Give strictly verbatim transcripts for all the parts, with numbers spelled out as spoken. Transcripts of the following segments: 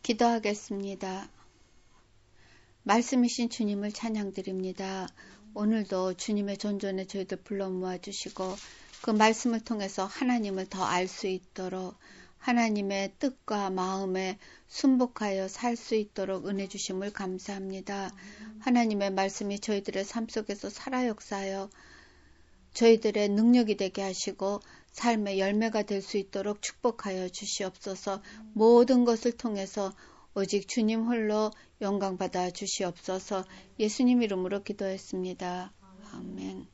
기도하겠습니다. 말씀이신 주님을 찬양드립니다. 오늘도 주님의 존전에 저희들 불러 모아주시고 그 말씀을 통해서 하나님을 더 알 수 있도록 하나님의 뜻과 마음에 순복하여 살 수 있도록 은혜 주심을 감사합니다. 하나님의 말씀이 저희들의 삶 속에서 살아 역사하여 저희들의 능력이 되게 하시고 삶의 열매가 될 수 있도록 축복하여 주시옵소서. 모든 것을 통해서 오직 주님 홀로 영광 받아 주시옵소서. 예수님 이름으로 기도했습니다. 아멘.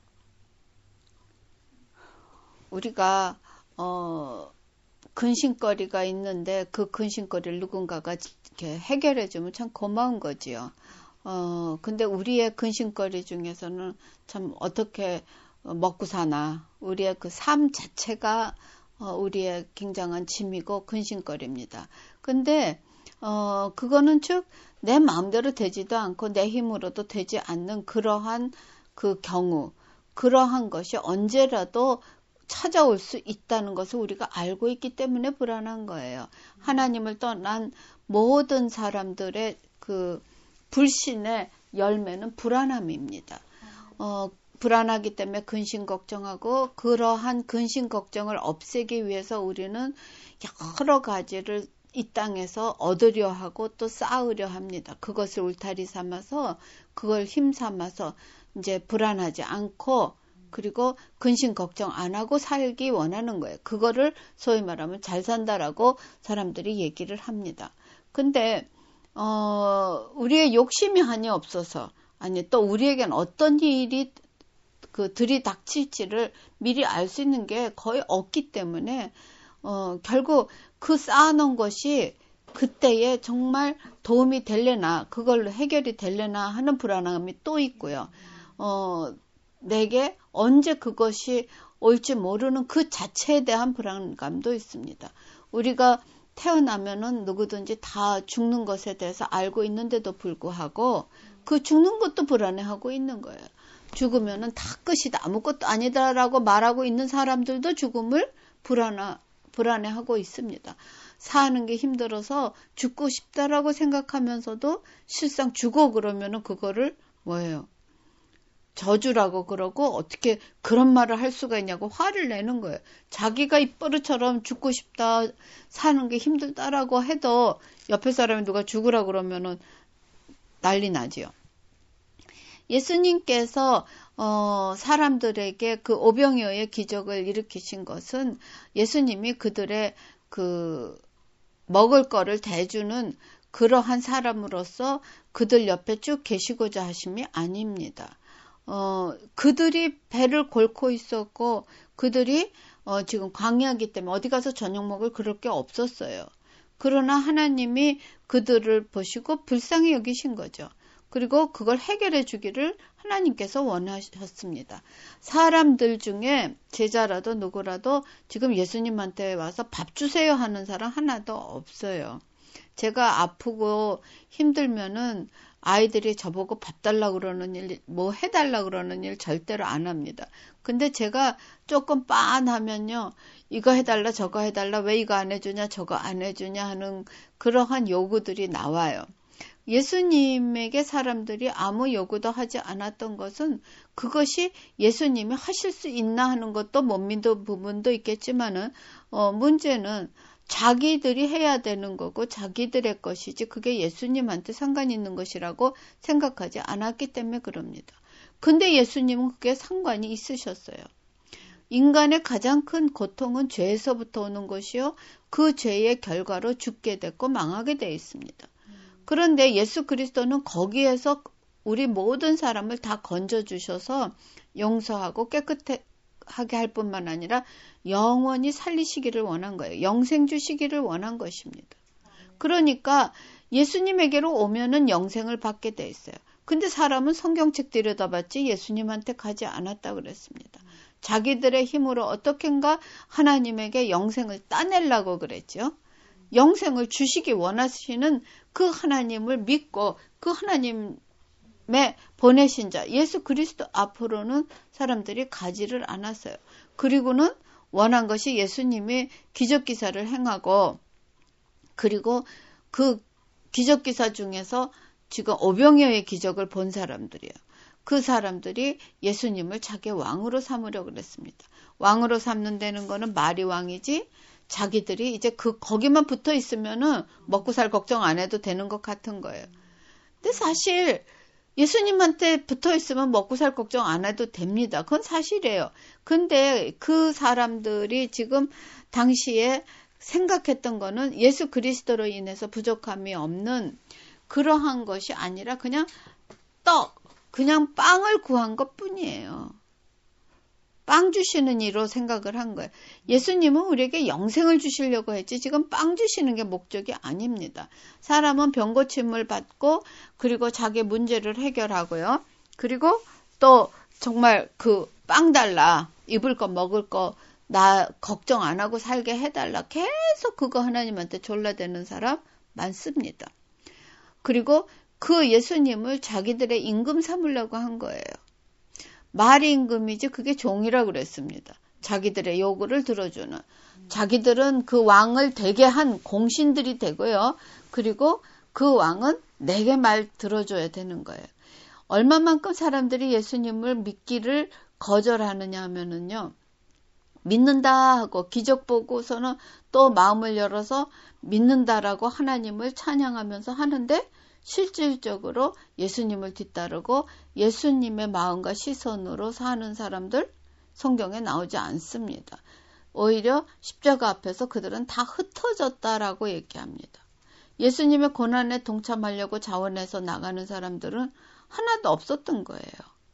우리가 어, 근심거리가 있는데 그 근심거리를 누군가가 이렇게 해결해 주면 참 고마운 거지요. 어, 근데 우리의 근심거리 중에서는 참 어떻게 먹고 사나, 우리의 그 삶 자체가 어, 우리의 굉장한 짐이고 근심거리입니다. 근데 어, 그거는 즉 내 마음대로 되지도 않고 내 힘으로도 되지 않는 그러한 그 경우, 그러한 것이 언제라도 찾아올 수 있다는 것을 우리가 알고 있기 때문에 불안한 거예요. 하나님을 떠난 모든 사람들의 그 불신의 열매는 불안함입니다. 어, 불안하기 때문에 근심 걱정하고 그러한 근심 걱정을 없애기 위해서 우리는 여러 가지를 이 땅에서 얻으려 하고 또 쌓으려 합니다. 그것을 울타리 삼아서 그걸 힘 삼아서 이제 불안하지 않고 그리고 근심 걱정 안 하고 살기 원하는 거예요. 그거를 소위 말하면 잘 산다라고 사람들이 얘기를 합니다. 근데 어, 우리의 욕심이 한이 없어서 아니 또 우리에겐 어떤 일이 그 들이닥칠지를 미리 알 수 있는 게 거의 없기 때문에 어, 결국 그 쌓아놓은 것이 그때에 정말 도움이 될래나 그걸로 해결이 될래나 하는 불안함이 또 있고요. 어, 내게 언제 그것이 올지 모르는 그 자체에 대한 불안감도 있습니다. 우리가 태어나면은 누구든지 다 죽는 것에 대해서 알고 있는데도 불구하고 그 죽는 것도 불안해하고 있는 거예요. 죽으면은 다 끝이다, 아무것도 아니다라고 말하고 있는 사람들도 죽음을 불안하, 불안해하고 있습니다. 사는 게 힘들어서 죽고 싶다라고 생각하면서도 실상 죽어 그러면은 그거를 뭐예요? 저주라고 그러고 어떻게 그런 말을 할 수가 있냐고 화를 내는 거예요. 자기가 입버릇처럼 죽고 싶다, 사는 게 힘들다라고 해도 옆에 사람이 누가 죽으라고 그러면은 난리 나지요. 예수님께서 어, 사람들에게 그 오병이어의 기적을 일으키신 것은 예수님이 그들의 그 먹을 거를 대주는 그러한 사람으로서 그들 옆에 쭉 계시고자 하심이 아닙니다. 어, 그들이 배를 골고 있었고 그들이 어, 지금 광야이기 때문에 어디 가서 저녁 먹을 그럴 게 없었어요. 그러나 하나님이 그들을 보시고 불쌍히 여기신 거죠. 그리고 그걸 해결해 주기를 하나님께서 원하셨습니다. 사람들 중에 제자라도 누구라도 지금 예수님한테 와서 밥 주세요 하는 사람 하나도 없어요. 제가 아프고 힘들면은 아이들이 저보고 밥 달라고 그러는 일, 뭐 해달라고 그러는 일 절대로 안 합니다. 근데 제가 조금 빤하면요. 이거 해달라 저거 해달라 왜 이거 안 해주냐 저거 안 해주냐 하는 그러한 요구들이 나와요. 예수님에게 사람들이 아무 요구도 하지 않았던 것은 그것이 예수님이 하실 수 있나 하는 것도 못 믿는 부분도 있겠지만은 어, 문제는 자기들이 해야 되는 거고 자기들의 것이지 그게 예수님한테 상관 있는 것이라고 생각하지 않았기 때문에 그럽니다. 근데 예수님은 그게 상관이 있으셨어요. 인간의 가장 큰 고통은 죄에서부터 오는 것이요. 그 죄의 결과로 죽게 됐고 망하게 되어 있습니다. 그런데 예수 그리스도는 거기에서 우리 모든 사람을 다 건져주셔서 용서하고 깨끗하게 할 뿐만 아니라 영원히 살리시기를 원한 거예요. 영생 주시기를 원한 것입니다. 그러니까 예수님에게로 오면은 영생을 받게 돼 있어요. 근데 사람은 성경책 들여다봤지 예수님한테 가지 않았다 그랬습니다. 자기들의 힘으로 어떻게인가 하나님에게 영생을 따내려고 그랬죠. 영생을 주시기 원하시는 그 하나님을 믿고 그 하나님의 보내신 자 예수 그리스도 앞으로는 사람들이 가지를 않았어요. 그리고는 원한 것이 예수님이 기적기사를 행하고 그리고 그 기적기사 중에서 지금 오병이어의 기적을 본 사람들이에요. 그 사람들이 예수님을 자기 왕으로 삼으려고 그랬습니다. 왕으로 삼는다는 거는 말이 왕이지 자기들이 이제 그 거기만 붙어 있으면은 먹고 살 걱정 안 해도 되는 것 같은 거예요. 근데 사실 예수님한테 붙어 있으면 먹고 살 걱정 안 해도 됩니다. 그건 사실이에요. 근데 그 사람들이 지금 당시에 생각했던 거는 예수 그리스도로 인해서 부족함이 없는 그러한 것이 아니라 그냥 떡, 그냥 빵을 구한 것 뿐이에요. 빵 주시는 이로 생각을 한 거예요. 예수님은 우리에게 영생을 주시려고 했지 지금 빵 주시는 게 목적이 아닙니다. 사람은 병고침을 받고 그리고 자기 문제를 해결하고요. 그리고 또 정말 그 빵 달라, 입을 거 먹을 거 나 걱정 안 하고 살게 해달라. 계속 그거 하나님한테 졸라대는 사람 많습니다. 그리고 그 예수님을 자기들의 임금 삼으려고 한 거예요. 말이 임금이지 그게 종이라고 그랬습니다. 자기들의 요구를 들어주는. 자기들은 그 왕을 되게 한 공신들이 되고요. 그리고 그 왕은 내게 말 들어줘야 되는 거예요. 얼마만큼 사람들이 예수님을 믿기를 거절하느냐 하면은요. 믿는다 하고 기적 보고서는 또 마음을 열어서 믿는다라고 하나님을 찬양하면서 하는데 실질적으로 예수님을 뒤따르고 예수님의 마음과 시선으로 사는 사람들 성경에 나오지 않습니다. 오히려 십자가 앞에서 그들은 다 흩어졌다라고 얘기합니다. 예수님의 고난에 동참하려고 자원해서 나가는 사람들은 하나도 없었던 거예요.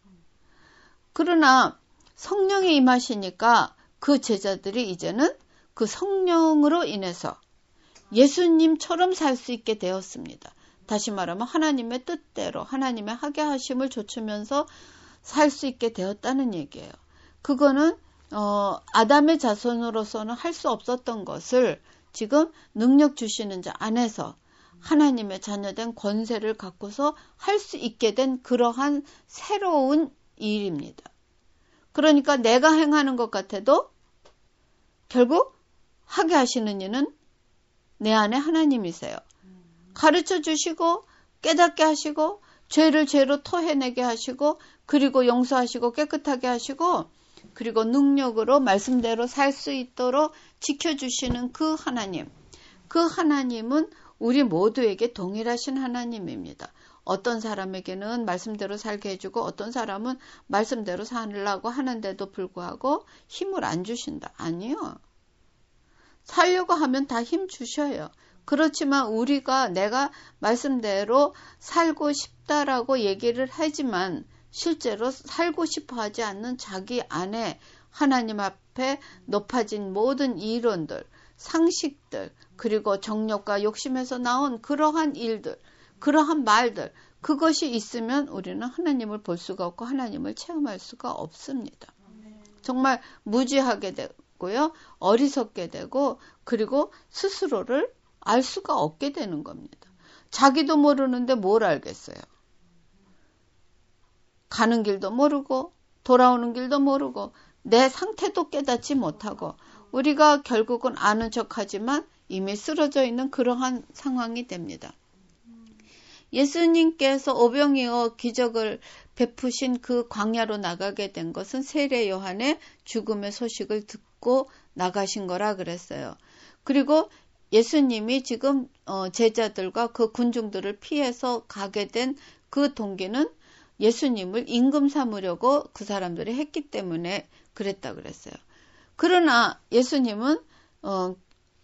그러나 성령이 임하시니까 그 제자들이 이제는 그 성령으로 인해서 예수님처럼 살 수 있게 되었습니다. 다시 말하면 하나님의 뜻대로 하나님의 하게 하심을 좇으면서 살 수 있게 되었다는 얘기예요. 그거는 어, 아담의 자손으로서는 할 수 없었던 것을 지금 능력 주시는 자 안에서 하나님의 자녀된 권세를 갖고서 할 수 있게 된 그러한 새로운 일입니다. 그러니까 내가 행하는 것 같아도 결국 하게 하시는 이는 내 안에 하나님이세요. 가르쳐 주시고 깨닫게 하시고 죄를 죄로 토해내게 하시고 그리고 용서하시고 깨끗하게 하시고 그리고 능력으로 말씀대로 살 수 있도록 지켜주시는 그 하나님. 그 하나님은 우리 모두에게 동일하신 하나님입니다. 어떤 사람에게는 말씀대로 살게 해주고 어떤 사람은 말씀대로 살라고 하는데도 불구하고 힘을 안 주신다. 아니요. 살려고 하면 다 힘 주셔요. 그렇지만 우리가 내가 말씀대로 살고 싶다라고 얘기를 하지만 실제로 살고 싶어 하지 않는 자기 안에 하나님 앞에 높아진 모든 이론들, 상식들, 그리고 정욕과 욕심에서 나온 그러한 일들, 그러한 말들, 그것이 있으면 우리는 하나님을 볼 수가 없고 하나님을 체험할 수가 없습니다. 정말 무지하게 되고요, 어리석게 되고 그리고 스스로를 알 수가 없게 되는 겁니다. 자기도 모르는데 뭘 알겠어요. 가는 길도 모르고 돌아오는 길도 모르고 내 상태도 깨닫지 못하고 우리가 결국은 아는 척하지만 이미 쓰러져 있는 그러한 상황이 됩니다. 예수님께서 오병이어 기적을 베푸신 그 광야로 나가게 된 것은 세례 요한의 죽음의 소식을 듣고 나가신 거라 그랬어요. 그리고 예수님이 지금 제자들과 그 군중들을 피해서 가게 된 그 동기는 예수님을 임금 삼으려고 그 사람들이 했기 때문에 그랬다 그랬어요. 그러나 예수님은 어,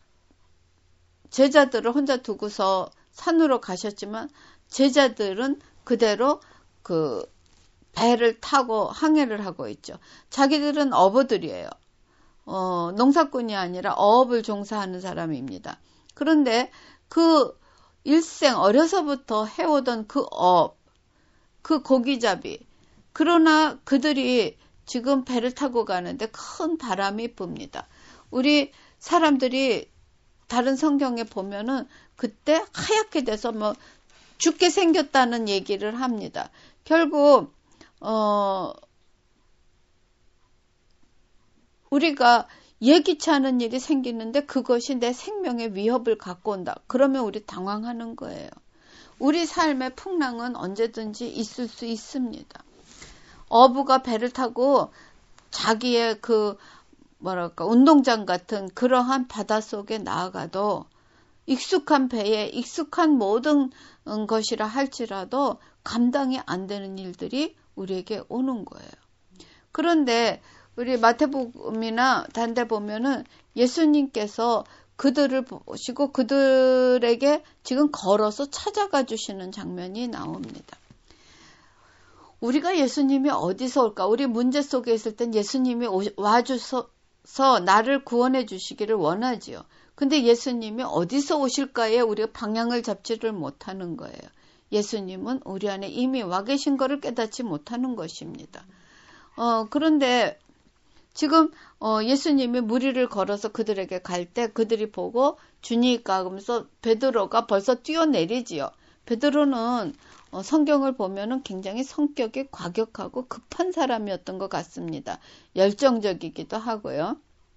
제자들을 혼자 두고서 산으로 가셨지만 제자들은 그대로 그 배를 타고 항해를 하고 있죠. 자기들은 어부들이에요. 어, 농사꾼이 아니라 어업을 종사하는 사람입니다. 그런데 그 일생 어려서부터 해오던 그 어업, 그 고기잡이, 그러나 그들이 지금 배를 타고 가는데 큰 바람이 붑니다. 우리 사람들이 다른 성경에 보면은 그때 하얗게 돼서 뭐 죽게 생겼다는 얘기를 합니다. 결국 어 우리가 예기치 않은 일이 생기는데 그것이 내 생명의 위협을 갖고 온다. 그러면 우리 당황하는 거예요. 우리 삶의 풍랑은 언제든지 있을 수 있습니다. 어부가 배를 타고 자기의 그 뭐랄까 운동장 같은 그러한 바닷속에 나아가도 익숙한 배에 익숙한 모든 것이라 할지라도 감당이 안 되는 일들이 우리에게 오는 거예요. 그런데 우리 마태복음이나 다른 데 보면은 예수님께서 그들을 보시고 그들에게 지금 걸어서 찾아가 주시는 장면이 나옵니다. 우리가 예수님이 어디서 올까? 우리 문제 속에 있을 땐 예수님이 와주셔서 나를 구원해 주시기를 원하지요. 근데 예수님이 어디서 오실까에 우리가 방향을 잡지를 못하는 거예요. 예수님은 우리 안에 이미 와 계신 것을 깨닫지 못하는 것입니다. 어, 그런데 지금 어, 예수님이 무리를 걸어서 그들에게 갈 때 그들이 보고 주니까 그러면서 베드로가 벌써 뛰어내리지요. 베드로는 어, 성경을 보면은 굉장히 성격이 과격하고 급한 사람이었던 것 같습니다. 열정적이기도 하고요.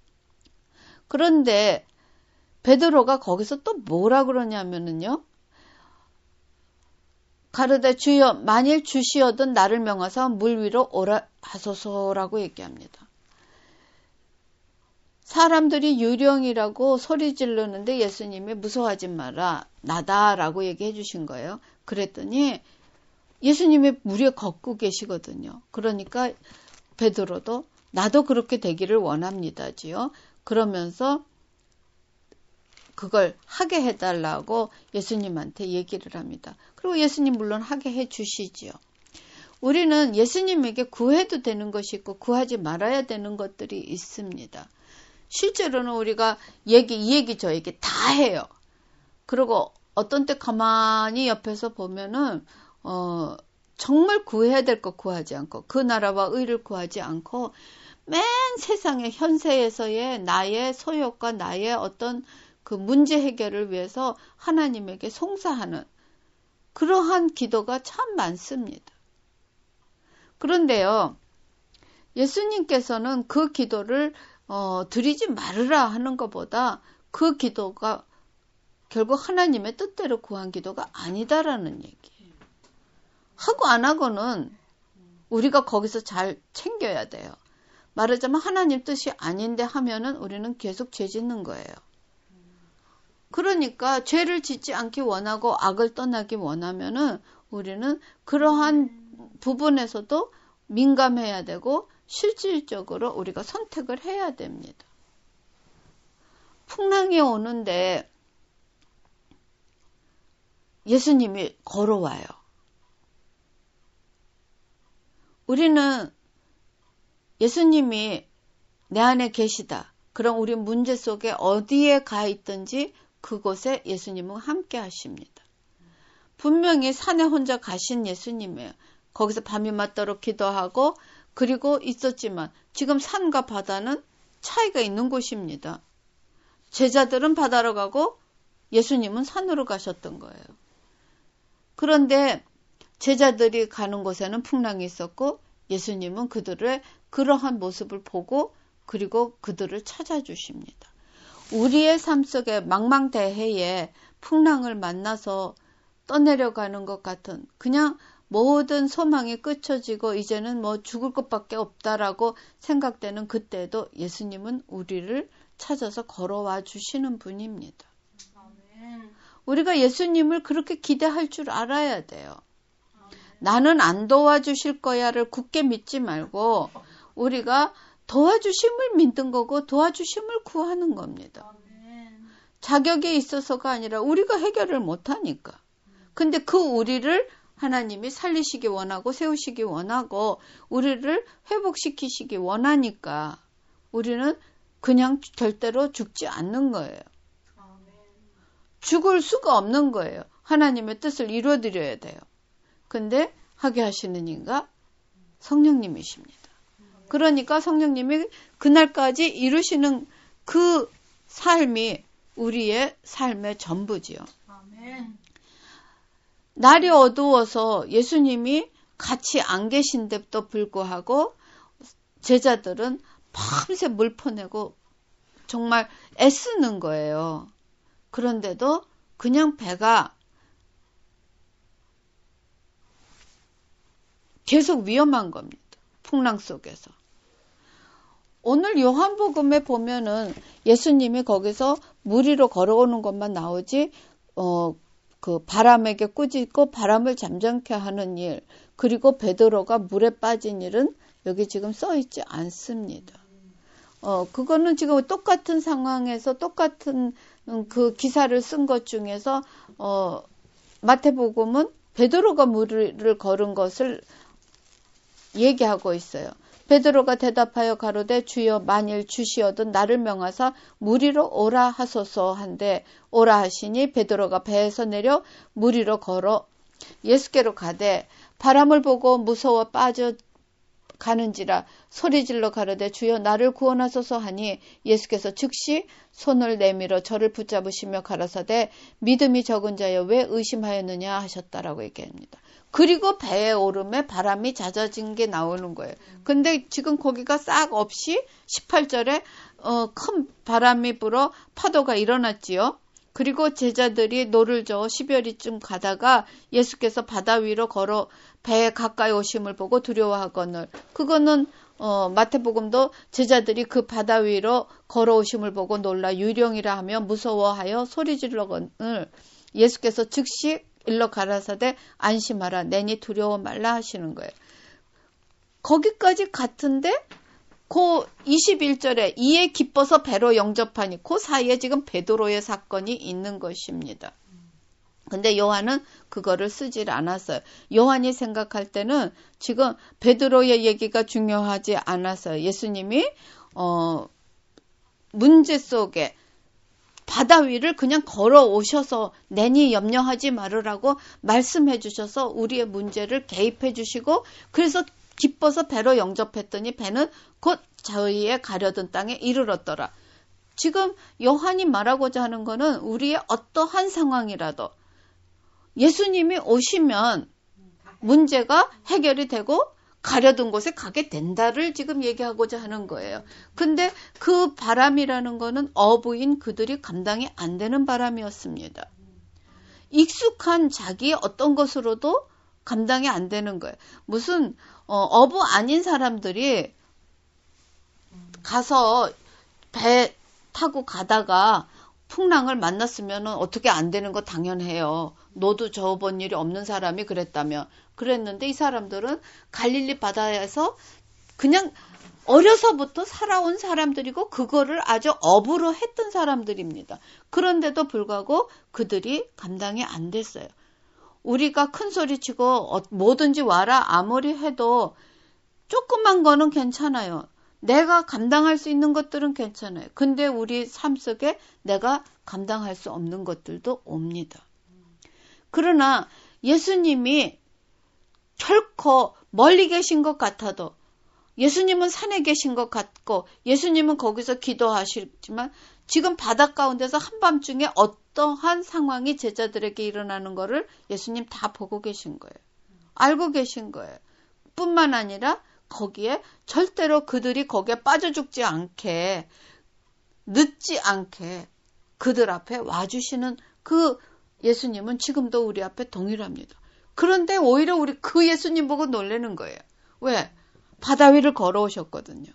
그런데 베드로가 거기서 또 뭐라 그러냐면은요. 가르되 주여 만일 주시어든 나를 명하사 물 위로 오라 하소서라고 얘기합니다. 사람들이 유령이라고 소리 지르는데 예수님이 무서워하지 마라 나다라고 얘기해 주신 거예요. 그랬더니 예수님이 물에 걷고 계시거든요. 그러니까 베드로도 나도 그렇게 되기를 원합니다지요. 그러면서 그걸 하게 해달라고 예수님한테 얘기를 합니다. 그리고 예수님 물론 하게 해주시지요. 우리는 예수님에게 구해도 되는 것이 있고 구하지 말아야 되는 것들이 있습니다. 실제로는 우리가 얘기, 이 얘기 저 얘기 다 해요. 그리고 어떤 때 가만히 옆에서 보면은 어, 정말 구해야 될 것 구하지 않고 그 나라와 의를 구하지 않고 맨 세상의 현세에서의 나의 소욕과 나의 어떤 그 문제 해결을 위해서 하나님에게 송사하는 그러한 기도가 참 많습니다. 그런데요, 예수님께서는 그 기도를 어, 드리지 말으라 하는 것보다 그 기도가 결국 하나님의 뜻대로 구한 기도가 아니다라는 얘기예요. 하고 안 하고는 우리가 거기서 잘 챙겨야 돼요. 말하자면 하나님 뜻이 아닌데 하면은 우리는 계속 죄 짓는 거예요. 그러니까 죄를 짓지 않기 원하고 악을 떠나기 원하면은 우리는 그러한 부분에서도 민감해야 되고 실질적으로 우리가 선택을 해야 됩니다. 풍랑이 오는데 예수님이 걸어와요. 우리는 예수님이 내 안에 계시다. 그럼 우리 문제 속에 어디에 가 있든지 그곳에 예수님은 함께 하십니다. 분명히 산에 혼자 가신 예수님이에요. 거기서 밤이 맞도록 기도하고 그리고 있었지만 지금 산과 바다는 차이가 있는 곳입니다. 제자들은 바다로 가고 예수님은 산으로 가셨던 거예요. 그런데 제자들이 가는 곳에는 풍랑이 있었고 예수님은 그들의 그러한 모습을 보고 그리고 그들을 찾아주십니다. 우리의 삶 속에 망망대해에 풍랑을 만나서 떠내려가는 것 같은 그냥 모든 소망이 끊어지고 이제는 뭐 죽을 것밖에 없다라고 생각되는 그때도 예수님은 우리를 찾아서 걸어와 주시는 분입니다. 아멘. 우리가 예수님을 그렇게 기대할 줄 알아야 돼요. 아멘. 나는 안 도와주실 거야를 굳게 믿지 말고 우리가 도와주심을 믿는 거고 도와주심을 구하는 겁니다. 아멘. 자격에 있어서가 아니라 우리가 해결을 못하니까. 근데 그 우리를 하나님이 살리시기 원하고 세우시기 원하고 우리를 회복시키시기 원하니까 우리는 그냥 절대로 죽지 않는 거예요. 아멘. 죽을 수가 없는 거예요. 하나님의 뜻을 이루어드려야 돼요. 근데 하게 하시는 이가 성령님이십니다. 그러니까 성령님이 그날까지 이루시는 그 삶이 우리의 삶의 전부지요. 아멘. 날이 어두워서 예수님이 같이 안 계신데도 불구하고 제자들은 밤새 물 퍼내고 정말 애쓰는 거예요. 그런데도 그냥 배가 계속 위험한 겁니다. 풍랑 속에서. 오늘 요한복음에 보면은 예수님이 거기서 물 위로 걸어오는 것만 나오지, 어, 그 바람에게 꾸짖고 바람을 잠잠케 하는 일, 그리고 베드로가 물에 빠진 일은 여기 지금 써 있지 않습니다. 어, 그거는 지금 똑같은 상황에서 똑같은 그 기사를 쓴 것 중에서, 어, 마태복음은 베드로가 물을 걸은 것을 얘기하고 있어요. 베드로가 대답하여 가로되 주여 만일 주시어든 나를 명하사 물 위로 오라 하소서 한데 오라 하시니 베드로가 배에서 내려 물 위로 걸어 예수께로 가되 바람을 보고 무서워 빠져 가는지라 소리질러 가로되 주여 나를 구원하소서 하니 예수께서 즉시 손을 내밀어 저를 붙잡으시며 가라사대 믿음이 적은 자여 왜 의심하였느냐 하셨다라고 얘기합니다. 그리고 배에 오름에 바람이 잦아진 게 나오는 거예요. 근데 지금 거기가 싹 없이 십팔 절에 어, 큰 바람이 불어 파도가 일어났지요. 그리고 제자들이 노를 저어 십여리쯤 가다가 예수께서 바다 위로 걸어 배에 가까이 오심을 보고 두려워하거늘. 그거는 어, 마태복음도 제자들이 그 바다 위로 걸어오심을 보고 놀라 유령이라 하며 무서워하여 소리질러거늘. 예수께서 즉시 일러 가라사대 안심하라 내니 두려워 말라 하시는 거예요. 거기까지 같은데 그 이십일 절에 이에 기뻐서 배로 영접하니 그 사이에 지금 베드로의 사건이 있는 것입니다. 근데 요한은 그거를 쓰질 않았어요. 요한이 생각할 때는 지금 베드로의 얘기가 중요하지 않았어요. 예수님이 어, 문제 속에 바다 위를 그냥 걸어오셔서 내니 염려하지 말으라고 말씀해 주셔서 우리의 문제를 개입해 주시고 그래서 기뻐서 배로 영접했더니 배는 곧 저희의 가려던 땅에 이르렀더라. 지금 요한이 말하고자 하는 거는 우리의 어떠한 상황이라도 예수님이 오시면 문제가 해결이 되고 가려던 곳에 가게 된다를 지금 얘기하고자 하는 거예요. 근데 그 바람이라는 거는 어부인 그들이 감당이 안 되는 바람이었습니다. 익숙한 자기의 어떤 것으로도 감당이 안 되는 거예요. 무슨 어, 어부 아닌 사람들이 가서 배 타고 가다가 풍랑을 만났으면 어떻게 안 되는 거 당연해요. 너도 저번 일이 없는 사람이 그랬다며. 그랬는데 이 사람들은 갈릴리 바다에서 그냥 어려서부터 살아온 사람들이고 그거를 아주 업으로 했던 사람들입니다. 그런데도 불구하고 그들이 감당이 안 됐어요. 우리가 큰 소리 치고 뭐든지 와라 아무리 해도 조그만 거는 괜찮아요. 내가 감당할 수 있는 것들은 괜찮아요. 근데 우리 삶 속에 내가 감당할 수 없는 것들도 옵니다. 그러나 예수님이 결코 멀리 계신 것 같아도 예수님은 산에 계신 것 같고 예수님은 거기서 기도하시지만 지금 바다 가운데서 한밤중에 어떠한 상황이 제자들에게 일어나는 거를 예수님 다 보고 계신 거예요. 알고 계신 거예요. 뿐만 아니라 거기에 절대로 그들이 거기에 빠져 죽지 않게 늦지 않게 그들 앞에 와주시는 그 예수님은 지금도 우리 앞에 동일합니다. 그런데 오히려 우리 그 예수님 보고 놀라는 거예요. 왜? 바다 위를 걸어오셨거든요.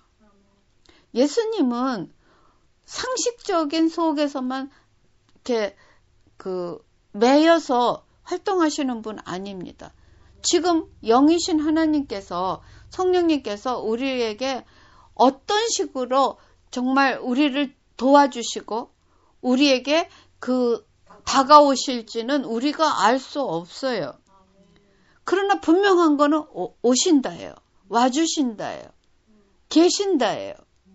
예수님은 상식적인 속에서만 이렇게 그 매여서 활동하시는 분 아닙니다. 지금 영이신 하나님께서 성령님께서 우리에게 어떤 식으로 정말 우리를 도와주시고 우리에게 그 다가오실지는 우리가 알 수 없어요. 그러나 분명한 거는 오, 오신다예요. 와주신다예요. 계신다예요.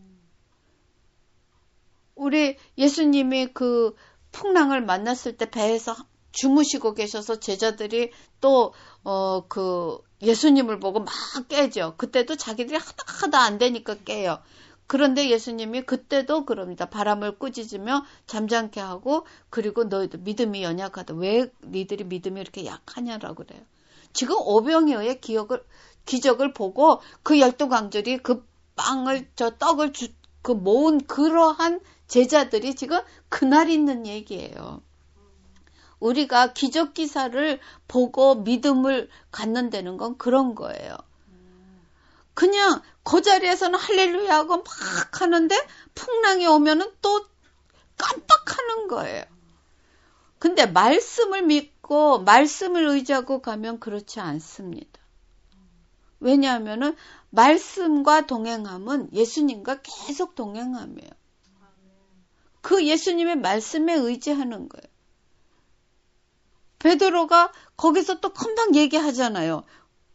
우리 예수님이 그 풍랑을 만났을 때 배에서 주무시고 계셔서 제자들이 또 어 그 예수님을 보고 막 깨죠. 그때도 자기들이 하다 하다 안 되니까 깨요. 그런데 예수님이 그때도 그럽니다. 바람을 꾸짖으며 잠잠케 하고 그리고 너희들 믿음이 연약하다. 왜 니들이 믿음이 이렇게 약하냐라고 그래요. 지금 오병이어의 기억을, 기적을 보고 그 열두 강졸이 그 빵을 저 떡을 주, 그 모은 그러한 제자들이 지금 그날 있는 얘기예요. 우리가 기적 기사를 보고 믿음을 갖는다는 건 그런 거예요. 그냥 그 자리에서는 할렐루야 하고 막 하는데 풍랑이 오면은 또 깜빡하는 거예요. 근데 말씀을 믿고 말씀을 의지하고 가면 그렇지 않습니다. 왜냐하면은 말씀과 동행함은 예수님과 계속 동행함이에요. 그 예수님의 말씀에 의지하는 거예요. 베드로가 거기서 또 금방 얘기하잖아요.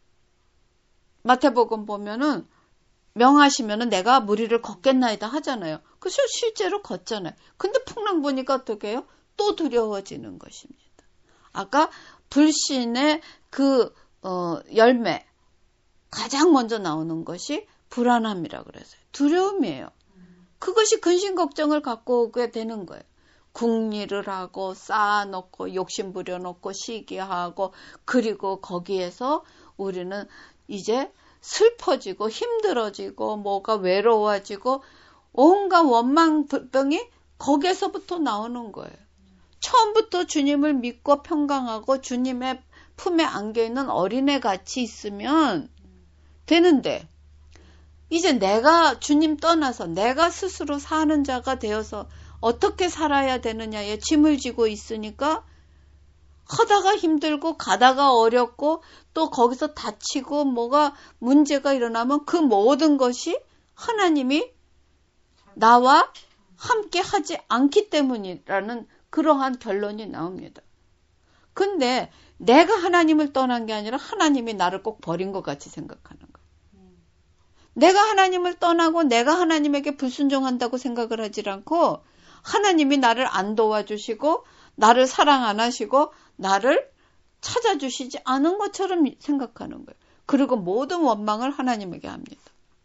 마태복음 보면은 명하시면은 내가 무리를 걷겠나이다 하잖아요. 그래서 실제로 걷잖아요. 근데 풍랑 보니까 어떻게 해요? 또 두려워지는 것입니다. 아까 불신의 그 어, 열매 가장 먼저 나오는 것이 불안함이라고 그랬어요. 두려움이에요. 그것이 근심 걱정을 갖고 오게 되는 거예요. 궁리를 하고 쌓아놓고 욕심 부려놓고 시기하고 그리고 거기에서 우리는 이제 슬퍼지고 힘들어지고 뭐가 외로워지고 온갖 원망 불평이 거기에서부터 나오는 거예요. 처음부터 주님을 믿고 평강하고 주님의 품에 안겨있는 어린애같이 있으면 되는데 이제 내가 주님 떠나서 내가 스스로 사는 자가 되어서 어떻게 살아야 되느냐에 짐을 지고 있으니까 하다가 힘들고 가다가 어렵고 또 거기서 다치고 뭐가 문제가 일어나면 그 모든 것이 하나님이 나와 함께 하지 않기 때문이라는 그러한 결론이 나옵니다. 근데 내가 하나님을 떠난 게 아니라 하나님이 나를 꼭 버린 것 같이 생각하는 거예요. 내가 하나님을 떠나고 내가 하나님에게 불순종한다고 생각을 하지 않고 하나님이 나를 안 도와주시고 나를 사랑 안 하시고 나를 찾아주시지 않은 것처럼 생각하는 거예요. 그리고 모든 원망을 하나님에게 합니다.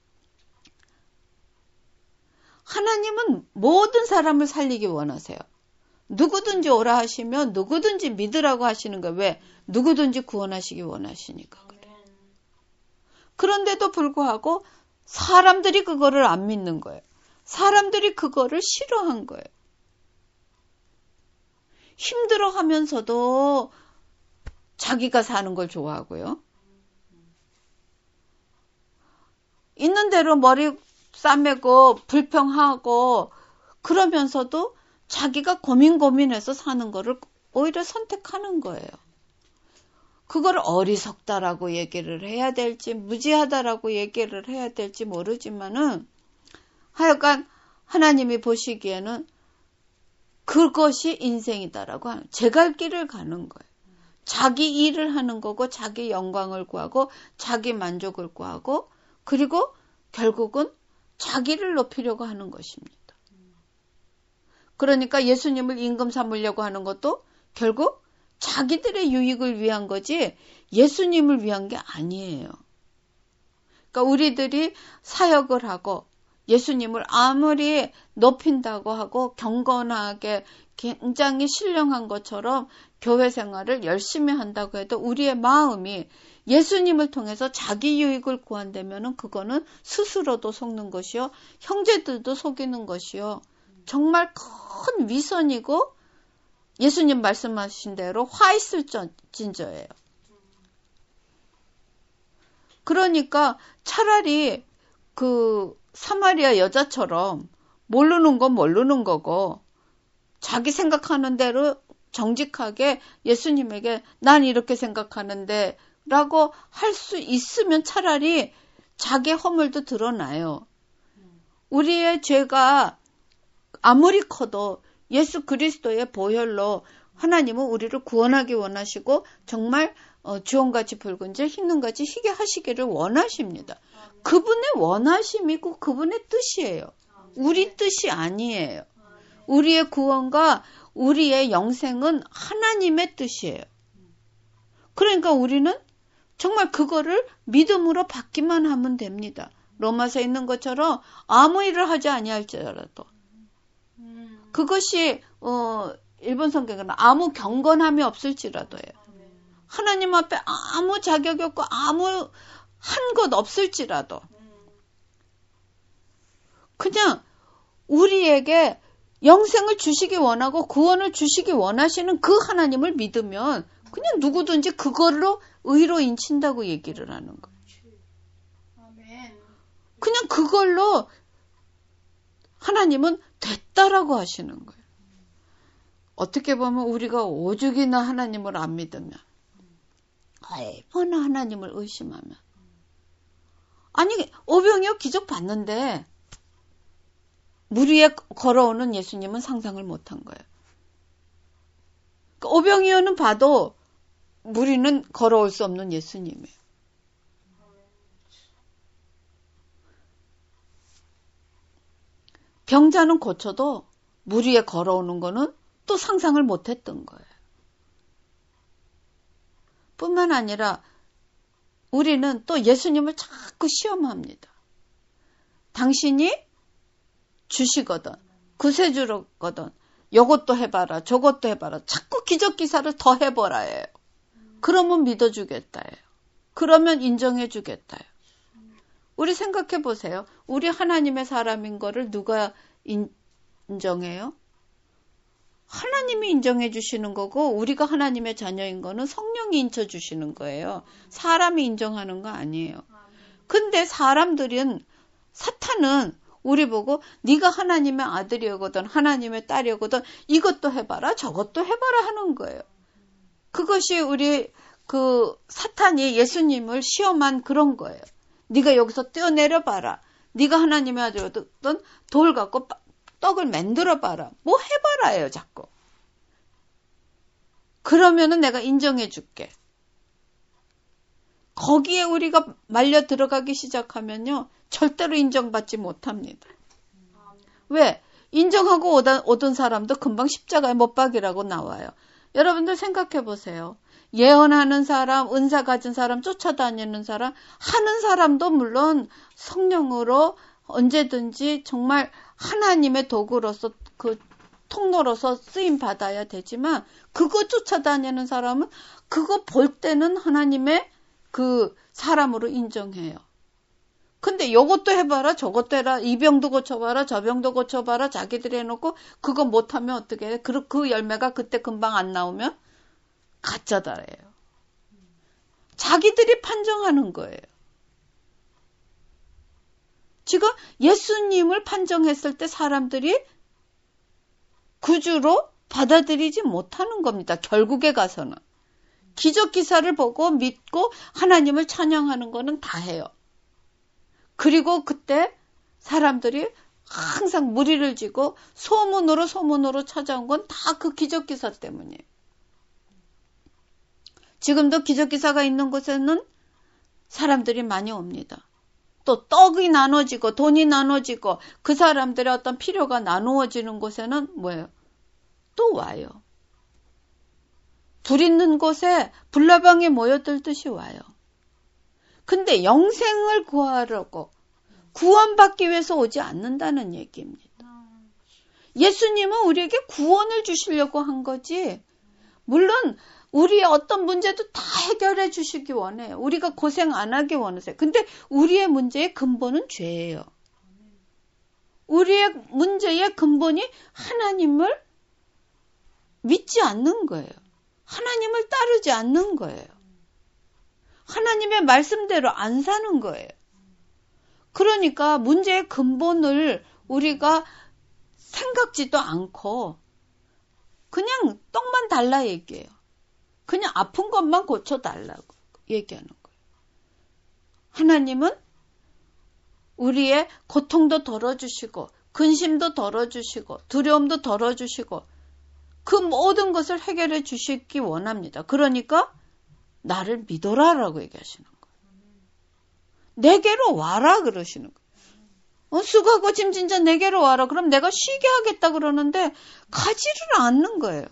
하나님은 모든 사람을 살리기 원하세요. 누구든지 오라 하시면 누구든지 믿으라고 하시는 거예요. 왜? 누구든지 구원하시기 원하시니까 그래요. 그런데도 불구하고 사람들이 그거를 안 믿는 거예요. 사람들이 그거를 싫어한 거예요. 힘들어하면서도 자기가 사는 걸 좋아하고요. 있는 대로 머리 싸매고 불평하고 그러면서도 자기가 고민 고민해서 사는 거를 오히려 선택하는 거예요. 그걸 어리석다라고 얘기를 해야 될지 무지하다라고 얘기를 해야 될지 모르지만은 하여간 하나님이 보시기에는 그것이 인생이다라고 하는 제 갈 길을 가는 거예요. 자기 일을 하는 거고 자기 영광을 구하고 자기 만족을 구하고 그리고 결국은 자기를 높이려고 하는 것입니다. 그러니까 예수님을 임금 삼으려고 하는 것도 결국 자기들의 유익을 위한 거지 예수님을 위한 게 아니에요. 그러니까 우리들이 사역을 하고 예수님을 아무리 높인다고 하고 경건하게 굉장히 신령한 것처럼 교회 생활을 열심히 한다고 해도 우리의 마음이 예수님을 통해서 자기 유익을 구한다면 그거는 스스로도 속는 것이요. 형제들도 속이는 것이요. 정말 큰 위선이고 예수님 말씀하신 대로 화 있을 진저예요. 그러니까 차라리 그 사마리아 여자처럼 모르는 건 모르는 거고 자기 생각하는 대로 정직하게 예수님에게 난 이렇게 생각하는데 라고 할 수 있으면 차라리 자기의 허물도 드러나요. 우리의 죄가 아무리 커도 예수 그리스도의 보혈로 하나님은 우리를 구원하기 원하시고 정말 어, 주홍같이 붉은지 흰눈같이 희게 하시기를 원하십니다. 그분의 원하심이고 그분의 뜻이에요. 우리 뜻이 아니에요. 우리의 구원과 우리의 영생은 하나님의 뜻이에요. 그러니까 우리는 정말 그거를 믿음으로 받기만 하면 됩니다. 로마서에 있는 것처럼 아무 일을 하지 아니할지라도 그것이 어, 일본 성경에는 아무 경건함이 없을지라도예요. 하나님 앞에 아무 자격이 없고 아무 한 것 없을지라도 그냥 우리에게 영생을 주시기 원하고 구원을 주시기 원하시는 그 하나님을 믿으면 그냥 누구든지 그걸로 의로 인친다고 얘기를 하는 거예요. 그냥 그걸로 하나님은 됐다라고 하시는 거예요. 어떻게 보면 우리가 오죽이나 하나님을 안 믿으면, 얼마나 하나님을 의심하면, 아니 오병이어 기적 봤는데 물 위에 걸어오는 예수님은 상상을 못한 거예요. 그러니까 오병이어는 봐도 물 위는 걸어올 수 없는 예수님이에요. 병자는 고쳐도 물 위에 걸어오는 거는 또 상상을 못했던 거예요. 뿐만 아니라 우리는 또 예수님을 자꾸 시험합니다. 당신이 주시거든, 구세주거든, 요것도 해봐라, 저것도 해봐라, 자꾸 기적기사를 더 해보라 해요. 그러면 믿어주겠다 해요. 그러면 인정해주겠다 해요. 우리 생각해 보세요. 우리 하나님의 사람인 거를 누가 인정해요? 하나님이 인정해 주시는 거고, 우리가 하나님의 자녀인 거는 성령이 인쳐 주시는 거예요. 사람이 인정하는 거 아니에요. 근데 사람들은, 사탄은 우리 보고 네가 하나님의 아들이거든, 하나님의 딸이거든, 이것도 해봐라, 저것도 해봐라 하는 거예요. 그것이 우리 그 사탄이 예수님을 시험한 그런 거예요. 네가 여기서 뛰어내려봐라. 네가 하나님의 아들이거든, 돌 갖고 떡을 만들어봐라. 뭐 해봐라예요, 자꾸. 그러면은 내가 인정해 줄게. 거기에 우리가 말려 들어가기 시작하면요, 절대로 인정받지 못합니다. 왜? 인정하고 오던, 오던 사람도 금방 십자가에 못 박이라고 나와요. 여러분들 생각해 보세요. 예언하는 사람, 은사 가진 사람, 쫓아다니는 사람, 하는 사람도 물론 성령으로 언제든지 정말 하나님의 도구로서, 그 통로로서 쓰임 받아야 되지만, 그거 쫓아다니는 사람은 그거 볼 때는 하나님의 그 사람으로 인정해요. 근데 요것도 해봐라, 저것도 해라, 이 병도 고쳐봐라, 저 병도 고쳐봐라, 자기들이 해놓고 그거 못하면 어떻게 해? 그, 그 열매가 그때 금방 안 나오면 가짜다래요. 자기들이 판정하는 거예요. 지금 예수님을 판정했을 때 사람들이 구주로 받아들이지 못하는 겁니다. 결국에 가서는. 기적 기사를 보고 믿고 하나님을 찬양하는 거는 다 해요. 그리고 그때 사람들이 항상 무리를 지고 소문으로 소문으로 찾아온 건 다 그 기적 기사 때문이에요. 지금도 기적 기사가 있는 곳에는 사람들이 많이 옵니다. 또 떡이 나눠지고 돈이 나눠지고 그 사람들의 어떤 필요가 나누어지는 곳에는 뭐예요? 또 와요. 불 있는 곳에 불나방에 모여들듯이 와요. 근데 영생을 구하려고, 구원받기 위해서 오지 않는다는 얘기입니다. 예수님은 우리에게 구원을 주시려고 한 거지, 물론 우리의 어떤 문제도 다 해결해 주시기 원해요. 우리가 고생 안 하기 원하세요. 근데 우리의 문제의 근본은 죄예요. 우리의 문제의 근본이 하나님을 믿지 않는 거예요. 하나님을 따르지 않는 거예요. 하나님의 말씀대로 안 사는 거예요. 그러니까 문제의 근본을 우리가 생각지도 않고 그냥 떡만 달라 얘기해요. 그냥 아픈 것만 고쳐달라고 얘기하는 거예요. 하나님은 우리의 고통도 덜어주시고 근심도 덜어주시고 두려움도 덜어주시고 그 모든 것을 해결해 주시기 원합니다. 그러니까 나를 믿어라라고 얘기하시는 거예요. 내게로 와라 그러시는 거예요. 어, 수고하고 짐진 자 내게로 와라. 그럼 내가 쉬게 하겠다 그러는데 가지를 않는 거예요.